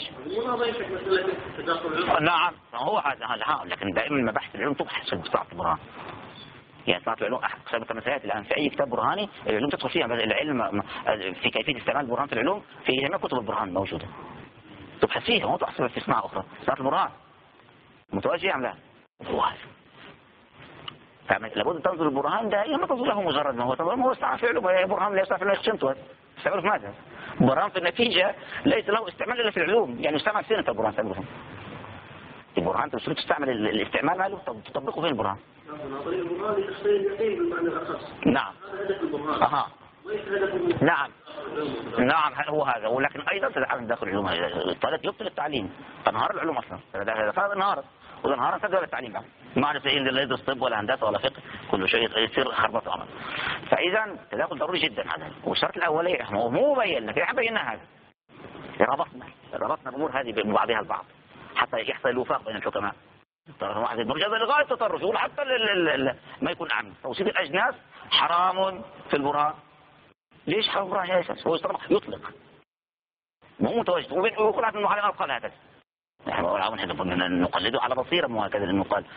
نعم هو هذا لكن دائما مباحث العلوم تبحث في المستعد البرهان، يعني صناعة العلوم أحسن كما سيأتي الآن في أي كتاب برهاني العلوم تدخل فيها العلم في كيفية استعمال البرهان في العلوم، في جميع كتب البرهان موجودة تبحث فيها وما تحصل في صناعة أخرى. صارت البرهان متوجه أم لا؟ هو هذا. لابد تنظر البرهان دائما، ما تنظر له مجرد ما هو استعمال فعله. برهان لا يستعمل الاختنطوة، استعمله في ماذا؟ برهان في النتيجة ليس له استعمال إلا في العلوم، يعني يستعمل فين البرهان؟ تعمله البرهان تشتري تستعمل الاستعمال ماله، تطبقه فين البرهان؟ نعم. نعم نعم هو هذا. ولكن أيضا تدخل داخل العلوم الطالب يبطل التعليم، تنهار العلوم أصلا، هذا انهار وإذا انهار تدخل التعليم بقى. ما عرف إيه لا يدرس طب ولا هندسة ولا فقه، كل شيء يصير خربطة عمل. فإذا تداخل ضروري جدا هذا. والشرط الأولي احنا مو مبين لك، احنا بينا هذا، ربطنا الأمور هذه ببعضها البعض حتى يحصل الوفاق بين الحكماء. واحد مرجع لغاية التطرف يقول حتى ما يكون عام توصيف الأجناس حرام في البرهان. ليش حرام البرهان يا أساس؟ هو يطلق مو متواجد ويقول انه على قال هكذا. نحن نقلده على بصيرة مو هكذا انه قال.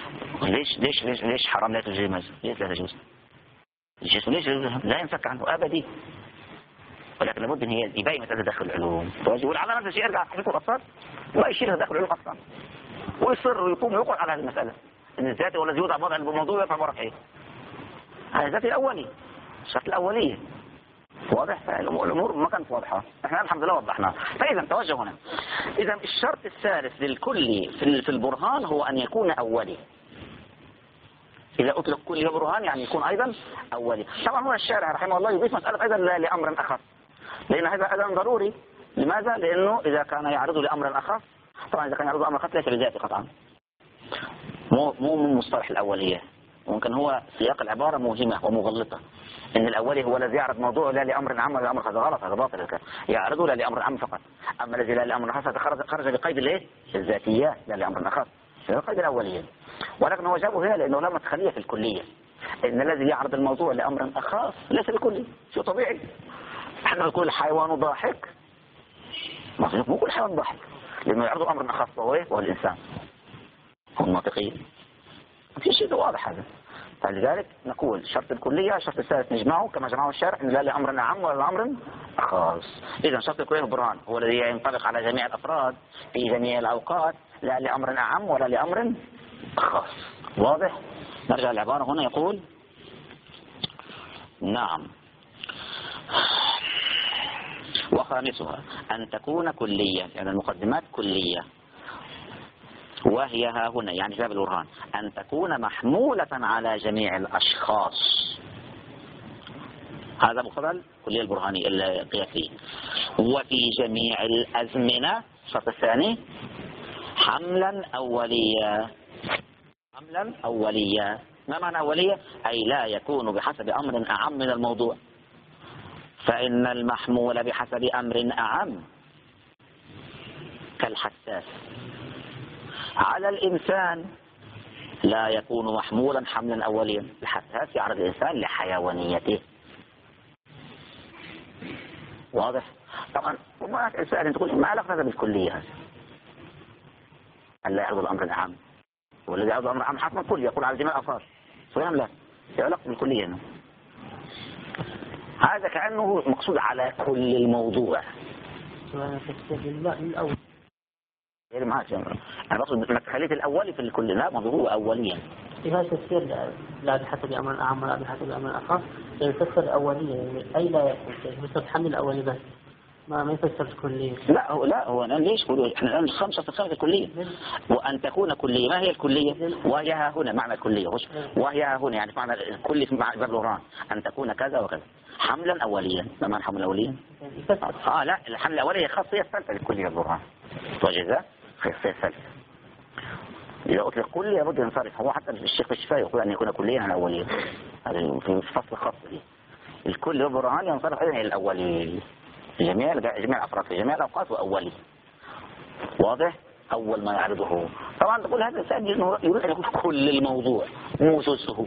ليش حرام لا تجوز؟ ليش لا تجوز؟ ليش لا ينفك عنه أبدي. ولكن لابد ان هي يبين مسألة داخل العلوم. والعلامة نفس الشيء يرجع يكون أصلا ما يشيلها داخل العلوم أصلا، ويصر ويقوم ويقعد على هذه المسألة ان الذات والذي يوضع وضع الموضوع يفهم رفعه. هذا الذات الأولي، الشرط الأولية واضح. الأمور ما كانت واضحة، احنا الحمد لله وضحناها. فإذا توجه هنا. إذا الشرط الثالث للكل في البرهان هو أن يكون أولي. إذا أطلق كل برهان يعني يكون أيضا أولي. طبعا هنا الشارع رحمه الله يضيف مسألة أيضا لأمر أخف، لأن هذا أيضا ضروري. لماذا؟ لأنه إذا كان يعرض لأمر أخف، طبعا إذا كان يعرض لأمر أخف ليس بذاته قطعا، مو من مصطلح الأولية. ممكن هو سياق العبارة موهمة ومغلطة، إن الأولي هو الذي يعرض موضوع لا لأمر عام ولا لأمر خاص. غلط، هذا باطل. يعرض لا لأمر عام فقط، أما الذي لا لأمر خاص خرج بقيد الايه؟ الذاتية لا لأمر خاص، هذا قيد الأولية. ولكن هو جابه هنا لأنه لا مدخلية في الكلية، إن الذي يعرض الموضوع لأمر خاص ليس بكلي، شيء طبيعي. احنا نقول الحيوان ضاحك، مو كل حيوان ضاحك، لأنه يعرض أمر خاص وهو الإنسان. هم منطقيين، في شيء واضح هذا. فلذلك نقول شرط الكلية، شرط الثالث نجمعه كما جمعه الشارع، إن لا لأمر عام ولا لأمر خاص. إذا شرط الكلية البرهان هو الذي ينطبق على جميع الأفراد في جميع الأوقات، لا لأمر عام ولا لأمر خاص. واضح؟ نرجع للعبارة هنا. يقول نعم. وخامسها أن تكون كلية، يعني المقدمات كلية، وهي ها هنا يعني باب البرهان أن تكون محمولة على جميع الأشخاص. هذا مقتضى الكلية البرهانية القياسية. وفي جميع الأزمنة، الشرط الثاني حملا أوليا. حملا أوليا، ما معنى أولية؟ أي لا يكون بحسب أمر أعم من الموضوع، فإن المحمول بحسب أمر أعم كالحساس على الإنسان لا يكون محمولا حملا أوليا. الحساس يعرض الإنسان لحيوانيته. واضح؟ طبعا وما السؤال تقول ما علاقة هذا بالكلية؟ هذا ألا يعرض الأمر الأعم، والذي يعرض الأمر الأعم حكم الكل يقول على جميع الأفراد، صحيح لا؟ يعلاقة بالكلية هنا. هذا كأنه مقصود على كل الموضوع. غير معاك أنا بقصد أنك خليت الأولي في الكل، لا موضوع هو أوليا. إذا تفسير لا بحسب أمر أعم ولا بحسب أمر أخف، يفسر أولية يعني أي لا يكون يفسر تحمل الأولي بس ما يفسر الكلية. لا هو أنا ليش قولوا إحنا الآن خمسة الكلية، وأن تكون كلية. ما هي الكلية؟ وهي ها هنا معنى الكلية، وهي ها هنا يعني معنى الكل في معنى البرهان أن تكون كذا وكذا حملا أوليا. ما معنى حمل أوليا؟ لا الحمل الأولي خاصية ثالثة للكلية البرهان. توجه خاصية ثالثة. إذا أطلق كلية لابد ينصرف. هو حتى الشيخ الشفاء يقول أن يكون كليا عن أوليا، هذا في فصل خاص به. الكل البرهان ينصرف أيضا إلى الأولي في جميع الأفراد في جميع الأوقات وأولي. واضح؟ أول ما يعرضه. طبعا تقول هذا الإنسان يريد أن يكون كل الموضوع مو جزءه.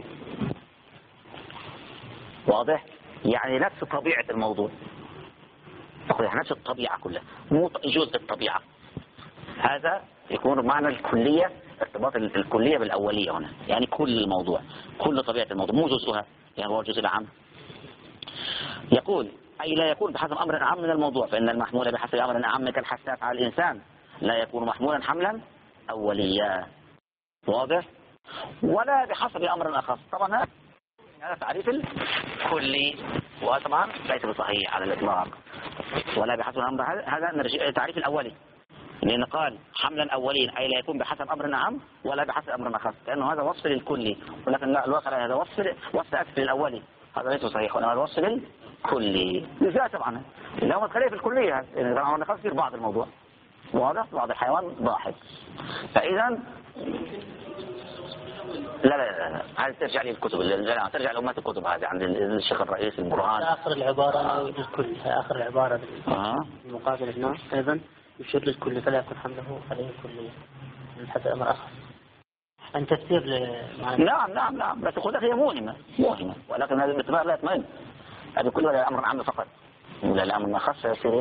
واضح؟ يعني نفس طبيعة الموضوع، نفس الطبيعة كلها مو جزء الطبيعة. هذا يكون معنى الكلية، ارتباط الكلية بالأولية هنا، يعني كل الموضوع كل طبيعة الموضوع مو جزءها، يعني هو الجزء العام. يقول أي لا يكون بحسب أمر أعم من الموضوع، فإن المحمول بحسب أمر أعم كالحساس على الإنسان لا يكون محمولا حملا أوليا. واضح؟ ولا بحسب أمر أخص. طبعا هذا تعريف الكلي، وطبعا ليس بصحيح على الإطلاق. ولا بحسب أمر، هذا التعريف الأولي، لأن قال حملا أوليا أي لا يكون بحسب أمر أعم ولا بحسب أمر أخص، لأنه هذا وصف للكلي، ولكن الواقع هذا وصف أسفل الأولي، هذا ليس صحيح، وإنما الوصف للكلي. لذلك طبعا لو نتخلي في الكلية إذا نخص في بعض الموضوع واضح، بعض الحيوان ضاحك. فإذا لا هذه ترجع لي الكتب، لا ترجع لأمات الكتب، هذه عند الشيخ الرئيس البرهان. آخر العبارة الكل، آخر العبارة المقابل هنا أيضا يشير للكل فلا يكون حمله عليه كلية من حسب أمر آخر. أن تفسير نعم بس تقول هي مهمة، ولكن هذا الاتباع لا يطمئن. هذا كله لا أمر عام فقط، ولا الأمر أخص يصير.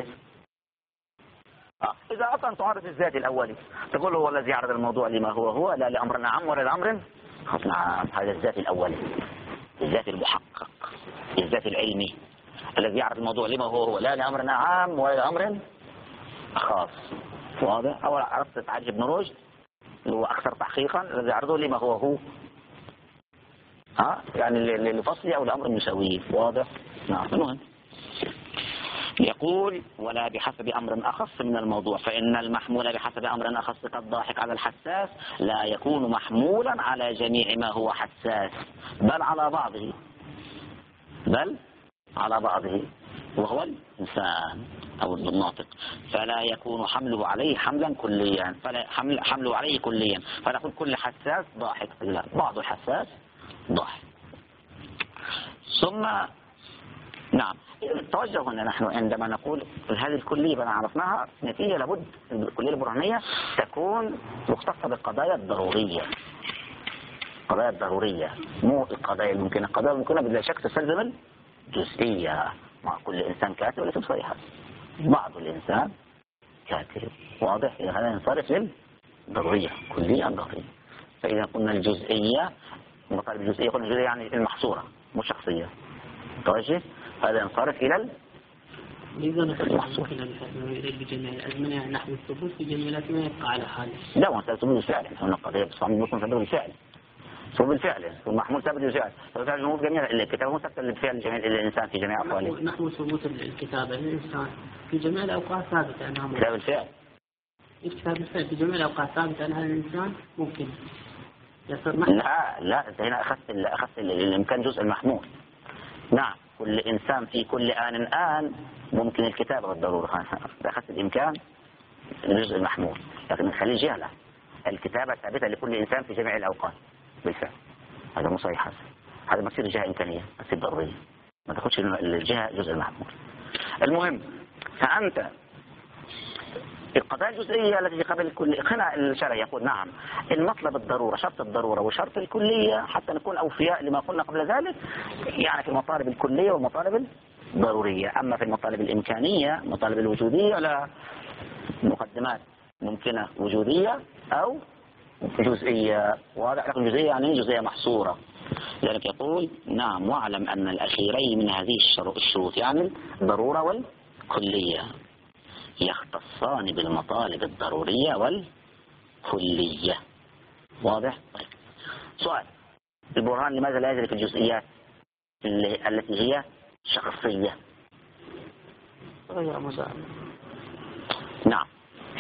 إذا أصلا تعرف الذات الأولي تقول هو الذي يعرض الموضوع لما هو لا لأمر عام ولا لأمر خاص. نعم، هذا الذات الأولي، الذات المحقق، الذات العلمي الذي يعرض الموضوع لما هو لا لأمر عام ولا لأمر خاص. واضح؟ أول عرفت تعريف ابن رشد اللي هو أكثر تحقيقا، الذي يعرضه لما هو يعني لفصل أو لأمر مساوي. واضح؟ نعم. المهم يقول ولا بحسب أمر أخص من الموضوع، فإن المحمول بحسب أمر أخص كالضاحك على الحساس لا يكون محمولا على جميع ما هو حساس، بل على بعضه وهو الإنسان أو الناطق، فلا يكون حمله عليه حملا كليا، فلا حمله عليه كليا، فنقول كل حساس ضاحك، لا، بعض الحساس ضاحك. ثم نعم توجه هنا نحن عندما نقول هذه الكلية بنا عرفناها نتيجة لابد الكلية البرهانية تكون مختصة بالقضايا الضرورية، القضايا الضرورية مو القضايا الممكنة. القضايا الممكنة بلا شك تستلزم الجزئية، مع كل إنسان كاتب وليس بصريحة، بعض الإنسان كاتب. واضح؟ إذا هذا ينصرف للضرورية، كلية ضرورية. فإذا قلنا الجزئية مطالب الجزئية، قلنا الجزئية يعني المحصورة مو شخصية. توجه هذا ينصرف إلى المحصور. بجميع الأزمنة نحن الثبوت في جميع الأزمنة يبقى على حاله. لا، هو ثبوت بالفعل، هنا قضية بصمم يكون ثبوت بالفعل، ثبوت بالفعل والمحمول ثبت بالفعل، فبالفعل هو جميع الكتاب هو ثبت بالفعل جميع الإنسان في جميع أحواله. نحن ثبوت الكتابة للإنسان في جميع الأوقات ثابتة أنها كتاب الفعل. الكتاب بالفعل في جميع الأوقات ثابتة أنها الإنسان ممكن يصير لا أنت هنا أخذت الإمكان جزء المحمول. نعم، كل إنسان في كل آن ممكن الكتابة بالضرورة، أخذت الإمكان الجزء المحمول، لكن نخلي جهة الكتابة ثابتة لكل إنسان في جميع الأوقات بالفعل. هذا مو صحيح، هذا ما تصير جهة إمكانية، ما تصير ضرورية، ما تاخدش الجهة جزء المحمول. المهم فأنت القضايا الجزئية التي قبل الكل هنا الشرع يقول نعم المطلب الضرورة، شرط الضرورة وشرط الكلية حتى نكون أوفياء لما قلنا قبل ذلك، يعني في المطالب الكلية والمطالب الضرورية. أما في المطالب الإمكانية المطالب الوجودية لا، مقدمات ممكنة وجودية أو جزئية. واضح؟ لكن جزئية يعني جزئية محصورة. لذلك يقول نعم واعلم أن الأخيرين من هذه الشروط يعني الضرورة والكلية يختصان بالمطالب الضرورية والكلية. واضح؟ طيب سؤال، البرهان لماذا لا يدرك الجزئيات التي هي شخصية؟ نعم،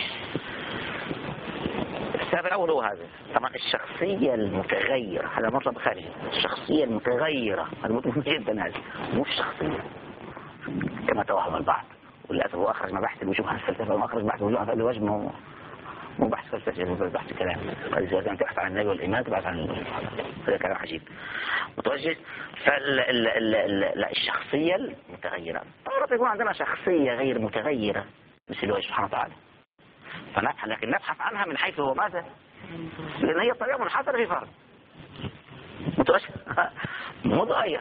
السبب الأول هو هذا. طبعا الشخصية المتغيرة هذا مطلب خارجي، الشخصية المتغيرة هذا مطلب جدا، هذا مو الشخصية كما توهم البعض. وللأسف هو أخرج مباحث الوجوه عن الفلسفة، وأخرج بحث الوجوه عن الوجه مو بحث فلسفي، هو بحث كلام. إذا كان تبحث عن النبي والإيمان تبحث عن هذا كلام عجيب متوجه. لا الشخصية المتغيرة طبعا يكون عندنا شخصية غير متغيرة مثل الله سبحانه وتعالى، فنبحث لكن نبحث عنها من حيث هو ماذا، لأن هي طريقة منحصرة في فرد متوجه متغير،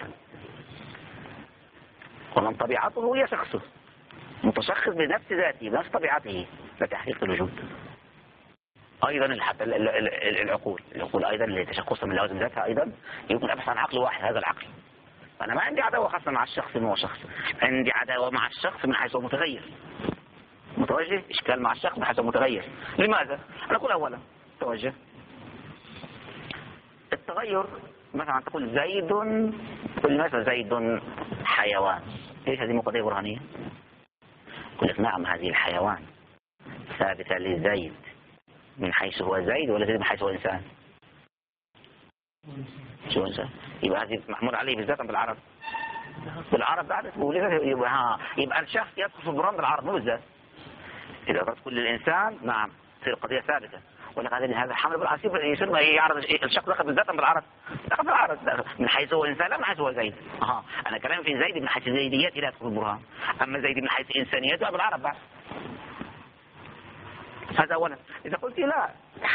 ومن طبيعته هي شخصه متشخص بنفس ذاته بنفس طبيعته لتحقيق الوجود. أيضا حتى العقول أيضا لتشخصها من لوازم ذاتها أيضا يمكن أبحث عن عقل واحد، هذا العقل أنا ما عندي عداوة خاصة مع الشخص إنه هو شخص، عندي عداوة مع الشخص من حيث هو متغير، متوجه، إشكال مع الشخص من حيث هو متغير. لماذا؟ أنا أقول أولا توجه التغير، مثلا تقول زيد، تقول مثلا زيد حيوان، ليش هذه مقدمة برهانية؟ يقول لك نعم هذه الحيوان ثابتة لزيد من حيث هو زيد، ولا زيد من حيث هو إنسان؟ شو إنسان؟ يبقى هذه محمول عليه بالذات بالعرب. بالعرب بعد يبقى الشخص يدخل في البرهان بالعرب مو بالذات. إذا قلت كل الإنسان نعم تصير قضية ثابتة، ولا هذا حمل بالعصيب يصير ما يعرض الشخص دخل بالذات بالعرب، دخل بالعرب من حيث هو إنسان لا من حيث هو زيد. أنا كلامي في زيد من حيث زيديات لا يدخل البرهان، أما زيد من حيث إنسانيته بالعرب بعد. هذا أولا. إذا قلت لا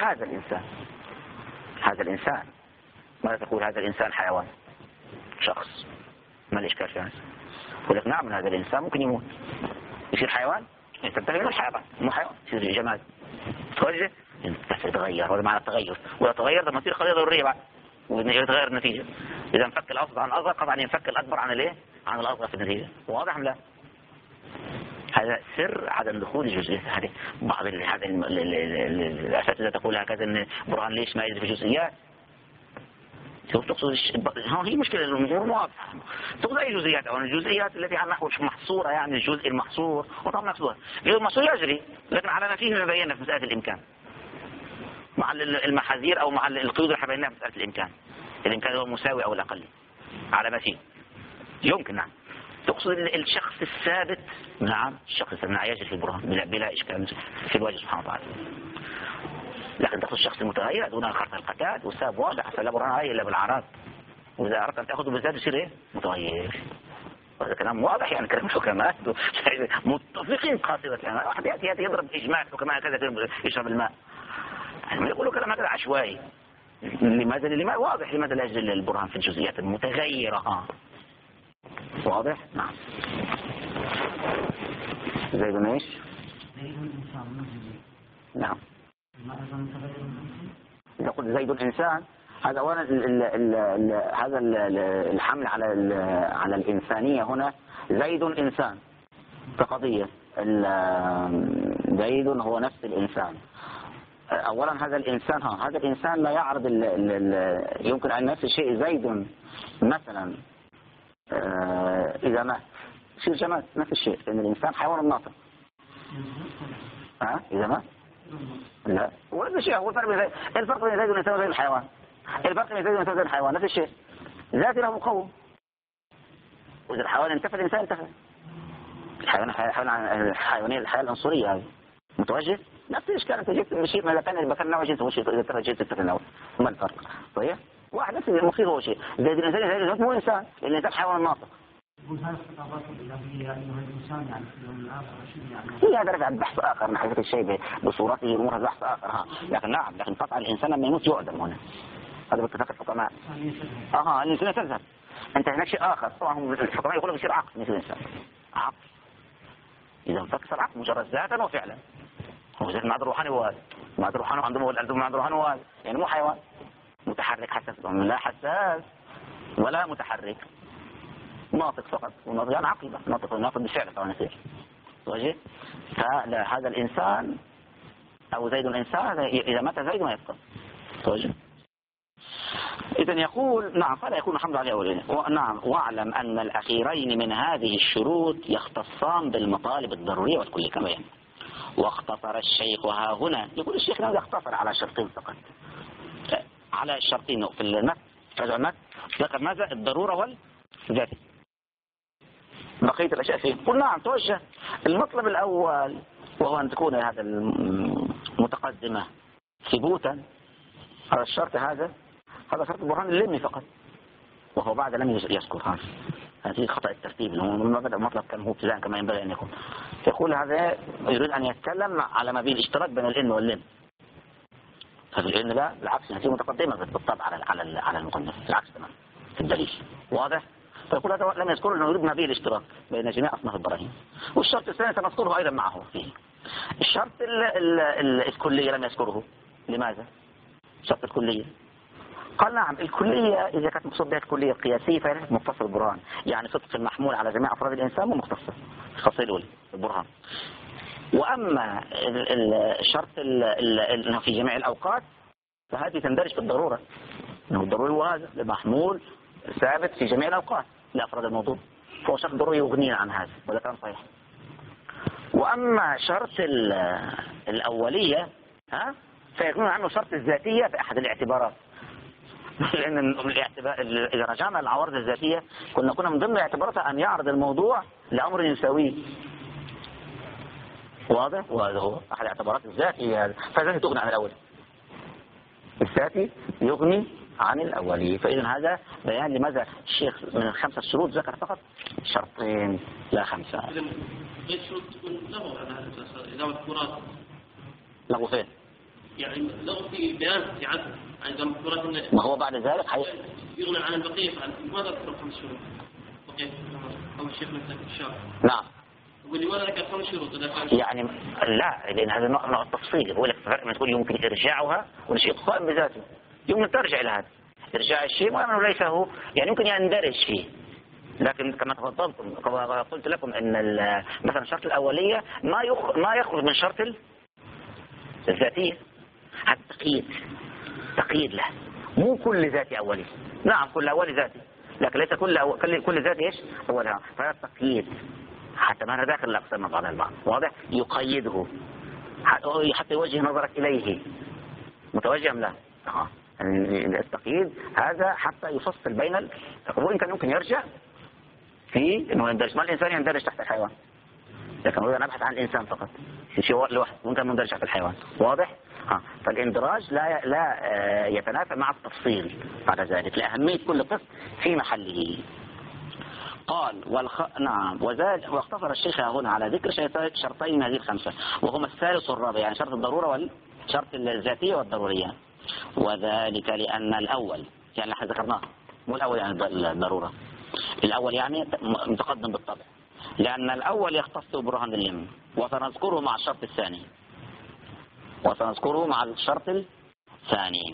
هذا الإنسان ماذا تقول؟ هذا الإنسان حيوان شخص، ما الإشكال في هذا؟ يقول لك نعم هذا الإنسان ممكن يموت يصير حيوان، تنتهي من الحيوان مو حيوان يصير جماد. توجه يتغير، هذا معنى التغير، ولا تغير لما تصير قضية ضرورية بعد ويتغير النتيجة. إذا انفك الأوسط عن الأصغر طبعا ينفك الأكبر عن الإيه؟ عن الأصغر في النتيجة. واضح أم لا؟ هذا سر عدم دخول الجزئيات. هذه بعض هذا الأساتذة تقول هكذا إن برهان ليش ما يدري في الجزئيات؟ تقصد هي مشكلة الأمور واضحة. تقصد أي جزئيات؟ أو الجزئيات التي على نحو محصورة، يعني الجزء المحصور وطبعا محصور. المحصور يجري لكن على ما فيه مبينة في مسألة الإمكان مع المحاذير أو مع القيود اللي حبيناها في مسألة الإمكان هو مساوي أو الأقل على ما فيه يمكن. نعم تقصد الشخص الثابت. نعم الشخص الثابت يجري في البرهان بلا إشكال في الوجه سبحانه وتعالى. لكن تقصد الشخص المتغير دون خرط القتاد وساب واضح أصلا لا برهان عليه إلا بالعراض، وإذا أردت أن تأخذه بالذات يصير إيه؟ متغير. وهذا كلام واضح، يعني كلام الحكماء متفقين قاطبة. يعني واحد يأتي يضرب إجماع الحكماء كذا يشرب الماء، يعني يقولوا كلام هكذا عشوائي. لماذا واضح لماذا لا يجري البرهان في الجزئيات المتغيرة؟ واضح؟ نعم. زيد ايش؟ نعم. إذا قلت زيد الإنسان هذا أولا هذا الحمل على الإنسانية هنا. زيد إنسان كقضية، زيد هو نفس الإنسان. أولا هذا الإنسان لا يعرض يمكن أن نفس الشيء زيد مثلا إذا مات يصير جماد نفس الشيء، لأن الإنسان حيوان ناطق. إذا مات لا ونفس الشيء. هو الفرق بين زيد والإنسان وزي الحيوان، الفرق بين زيد والإنسان وزي الحيوان نفس الشيء، ذات له مقوم. وإذا الحيوان انتفى الإنسان انتفى. الحيوانية الحياة العنصرية هذه متوجه نفس الإشكال. أنت جبت شيء ما كان ذكرنا وجنسه وشيء إذا ترى جيت تتناول ما الفرق؟ طيب واحد نفس المخيف هو شيء زيد الإنسان مو إنسان، لأن الإنسان حيوان ناطق. هي هذا رجع بحث آخر من حيث الشيء بصورته أمور هذا بحث آخر. لكن نعم لكن قطع الإنسان لما يموت يعدم هنا، هذا باتفاق الحكماء. الإنسان تذهب. أنت هناك شيء آخر طبعا الحكماء يقولوا بيصير عقل مثل الإنسان عقل. إذا انفك العقل مجرد ذاتا وفعلا. هو زي المعدن الروحاني وهذا المعدن الروحاني عندهم المعدن الروحاني وهذا يعني مو حيوان متحرك حساس، لا حساس ولا متحرك، ناطق فقط. والناطق يعني عقل ناطق بالفعل طبعا يصير واجه. فلا هذا الإنسان أو زيد الإنسان إذا مات زيد ما يبقى واجه. إذن يقول نعم فلا يكون الحمد عليه أولين. نعم واعلم أن الأخيرين من هذه الشروط يختصان بالمطالب الضرورية والكل كما يعني. واختصر الشيخ ها هنا، يقول الشيخ هذا اختصر على شرطين فقط، على الشرطين في المتن. رجع المتن ذكر ماذا؟ الضرورة والذاتي. بقية الأشياء فيه قل نعم توجه. المطلب الأول وهو أن تكون هذا المتقدمة ثبوتا على الشرط هذا شرط البرهان اللمي فقط، وهو بعد لم يذكر هذه خطأ الترتيب. المطلب كان هو ابتداء كما ينبغي أن يكون. يقول هذا يريد أن يتكلم على ما بين الاشتراك بين الإن واللم. ففي الإن لا بالعكس هذه متقدمة بالطبع على المقدمة العكس تماما في الدليل واضح. فيقول هذا لم يذكر أنه يريد ما بين الاشتراك بين جميع أصناف البراهين. والشرط الثاني سنذكره أيضا معه فيه. الشرط الكلية لم يذكره. لماذا؟ الشرط الكلية قال نعم الكلية إذا كانت مقصود بها الكلية القياسية فهي ليست مختصة البرهان، يعني صدق المحمول على جميع أفراد الإنسان مو مختصة الخاصية الأولى البرهان. وأما الشرط أنه في جميع الأوقات فهذه تندرج في الضرورة، أنه الضروري هو هذا المحمول ثابت في جميع الأوقات لأفراد الموضوع، فهو شرط ضروري يغنينا عن هذا، وده كان صحيح. وأما شرط الأولية فيكون عنه شرط الذاتية في أحد الاعتبارات، لأن إذا رجعنا للعوارض الذاتية كنا من ضمن اعتباراتها أن يعرض الموضوع لأمر يساويه، واضح؟ وهذا هو أحد الاعتبارات الذاتية، فالذاتي تغني عن الأولي، الذاتي يغني عن الأولي. فإذا هذا بيان لماذا الشيخ من الخمسة الشروط ذكر فقط شرطين لا خمسة. إذا الشروط تكون لغو على هذا الأساس إذا مذكورات. لغو فين؟ يعني لغو في بيان في عدل، يعني إذا مذكورات ما هو بعد ذلك يغني عن البقية، ماذا ذكر 5 شروط؟ بقية أو الشيخ مثلا الشارع. نعم. ولماذا ذكر 5 شروط؟ يعني لا، لأن هذا نوع التفصيل، يقول لك فرق من تقول يمكن إرجاعها والشيء قائم بذاته، يمكن ترجع إلى هذا إرجاع الشيء وأنه ليس هو، يعني يمكن يندرج فيه، لكن كما تفضلتم قلت لكم أن مثلا الشرط الأولية ما يخرج من شرط الذاتية، هذا تقييد له، مو كل ذاتي أولي، نعم كل أولي ذاتي لكن ليس كل ذاتي إيش أولها، فهذا تقييد حتى ما داخل الأقسام بعض البعض، واضح؟ يقيده حتى يوجه نظرك إليه متوجه أم لا. التقييد هذا حتى يفصل بين وإن كان يمكن يرجع في إنه يندرج، ما الإنسان يندرج تحت الحيوان، لكن هو نبحث عن الإنسان فقط في شيء لوحده ممكن يندرج تحت الحيوان، واضح؟ فالاندراج لا يتنافى مع التفصيل بعد ذلك لأهمية كل قسم في محله. قال نعم واختصر الشيخ هنا على ذكر شرطين من هذه الخمسة وهما الثالث والرابع، يعني شرط الضرورة والشرط الذاتية والضرورية، وذلك لأن الأول يعني نحن ذكرناه، مو الأول يعني الضرورة، الأول يعني متقدم بالطبع، لأن الأول يختص برهان اليمين وسنذكره مع الشرط الثاني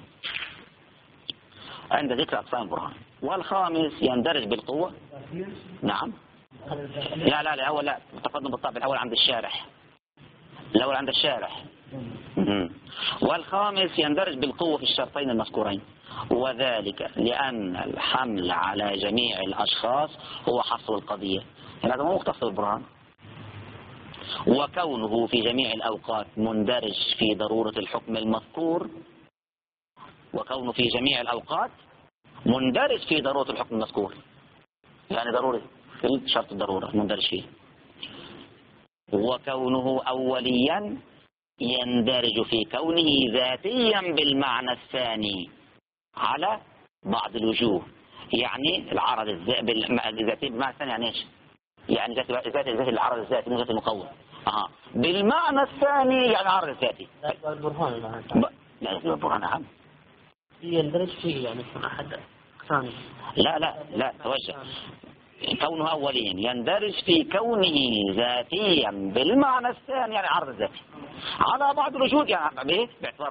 عند ذكر أقسام البرهان. والخامس يندرج بالقوة. نعم لا الأول لا متقدم بالطبع، الأول عند الشارح. والخامس يندرج بالقوة في الشرطين المذكورين، وذلك لأن الحمل على جميع الأشخاص هو حصر القضية، يعني هذا مو مختص بالبرهان، وكونه في جميع الأوقات مندرج في ضرورة الحكم المذكور، وكونه في جميع الأوقات مندرج في ضرورة الحكم المذكور، يعني ضروري في شرط الضرورة مندرج فيه. وكونه أوليا يندرج في كونه ذاتيا بالمعنى الثاني على بعض الوجوه، يعني العرض الذاتي بالمعنى الثاني يعني ايش؟ يعني ذات العرض الذاتي مو ذات المقوم. بالمعنى الثاني يعني العرض الذاتي. لا البرهان لا البرهان أهم. يندرج فيه يعني يكون أحد ثاني. لا توجه. كونه أوليا يندرج في كونه ذاتيا بالمعنى الثاني يعني عرض الذاتي على بعض الوجود، يعني باعتبار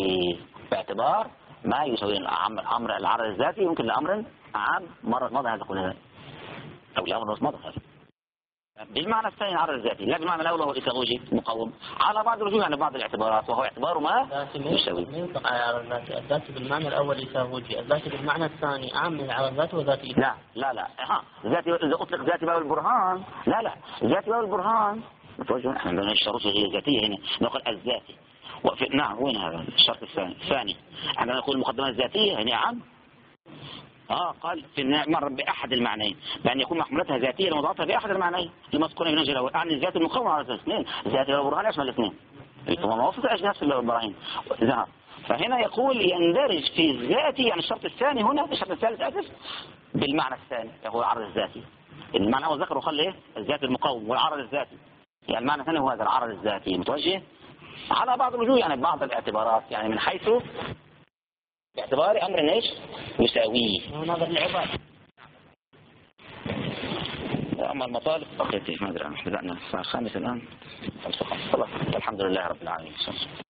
ما يساوي أمر العرض الذاتي يمكن لأمر عام مضى هذا كله أو لأمر مضى هذا بالمعنى الثاني العرض الذاتي، لا بالمعنى الأول هو الإيثاغوجي مقوم على بعض الوجود يعني بعض الاعتبارات، وهو اعتبار ما يساوي. الذاتي بالمعنى الأول إيثاغوجي، الذاتي بالمعنى الثاني أعم من العرض الذاتي وذاتي. لا ذاتي إذا أطلق ذاتي باب البرهان لا ذاتي باب البرهان متوجه احنا بدنا الشروط الذاتية هنا نقول الذاتي نعم وين هذا الشرط الثاني عندما نقول المقدمات الذاتية هنا عام قال في مر بأحد المعنيين بأن يكون محمولتها ذاتية لمضاعفتها بأحد المعنيين لمذكورين من أجل الأول، يعني الذات المقوم على الاثنين، ذاتي والبرهان يشمل الاثنين، ثم موافق أجناس البراهين. فهنا يقول يندرج في الذاتي يعني الشرط الثاني هنا الشرط الثالث أسف بالمعنى الثاني هو العرض الذاتي، المعنى هو ذكر وخلي ايه الذات المقوم والعرض الذاتي، يعني المعنى الثاني هو هذا العرض الذاتي متوجه على بعض الوجوه يعني بعض الاعتبارات، يعني من حيث باعتبار أمر ايش يساويه نظر العباد. أما المطالب بقيت ما أدري بدأنا الساعة 5 الآن خلاص الحمد لله رب العالمين.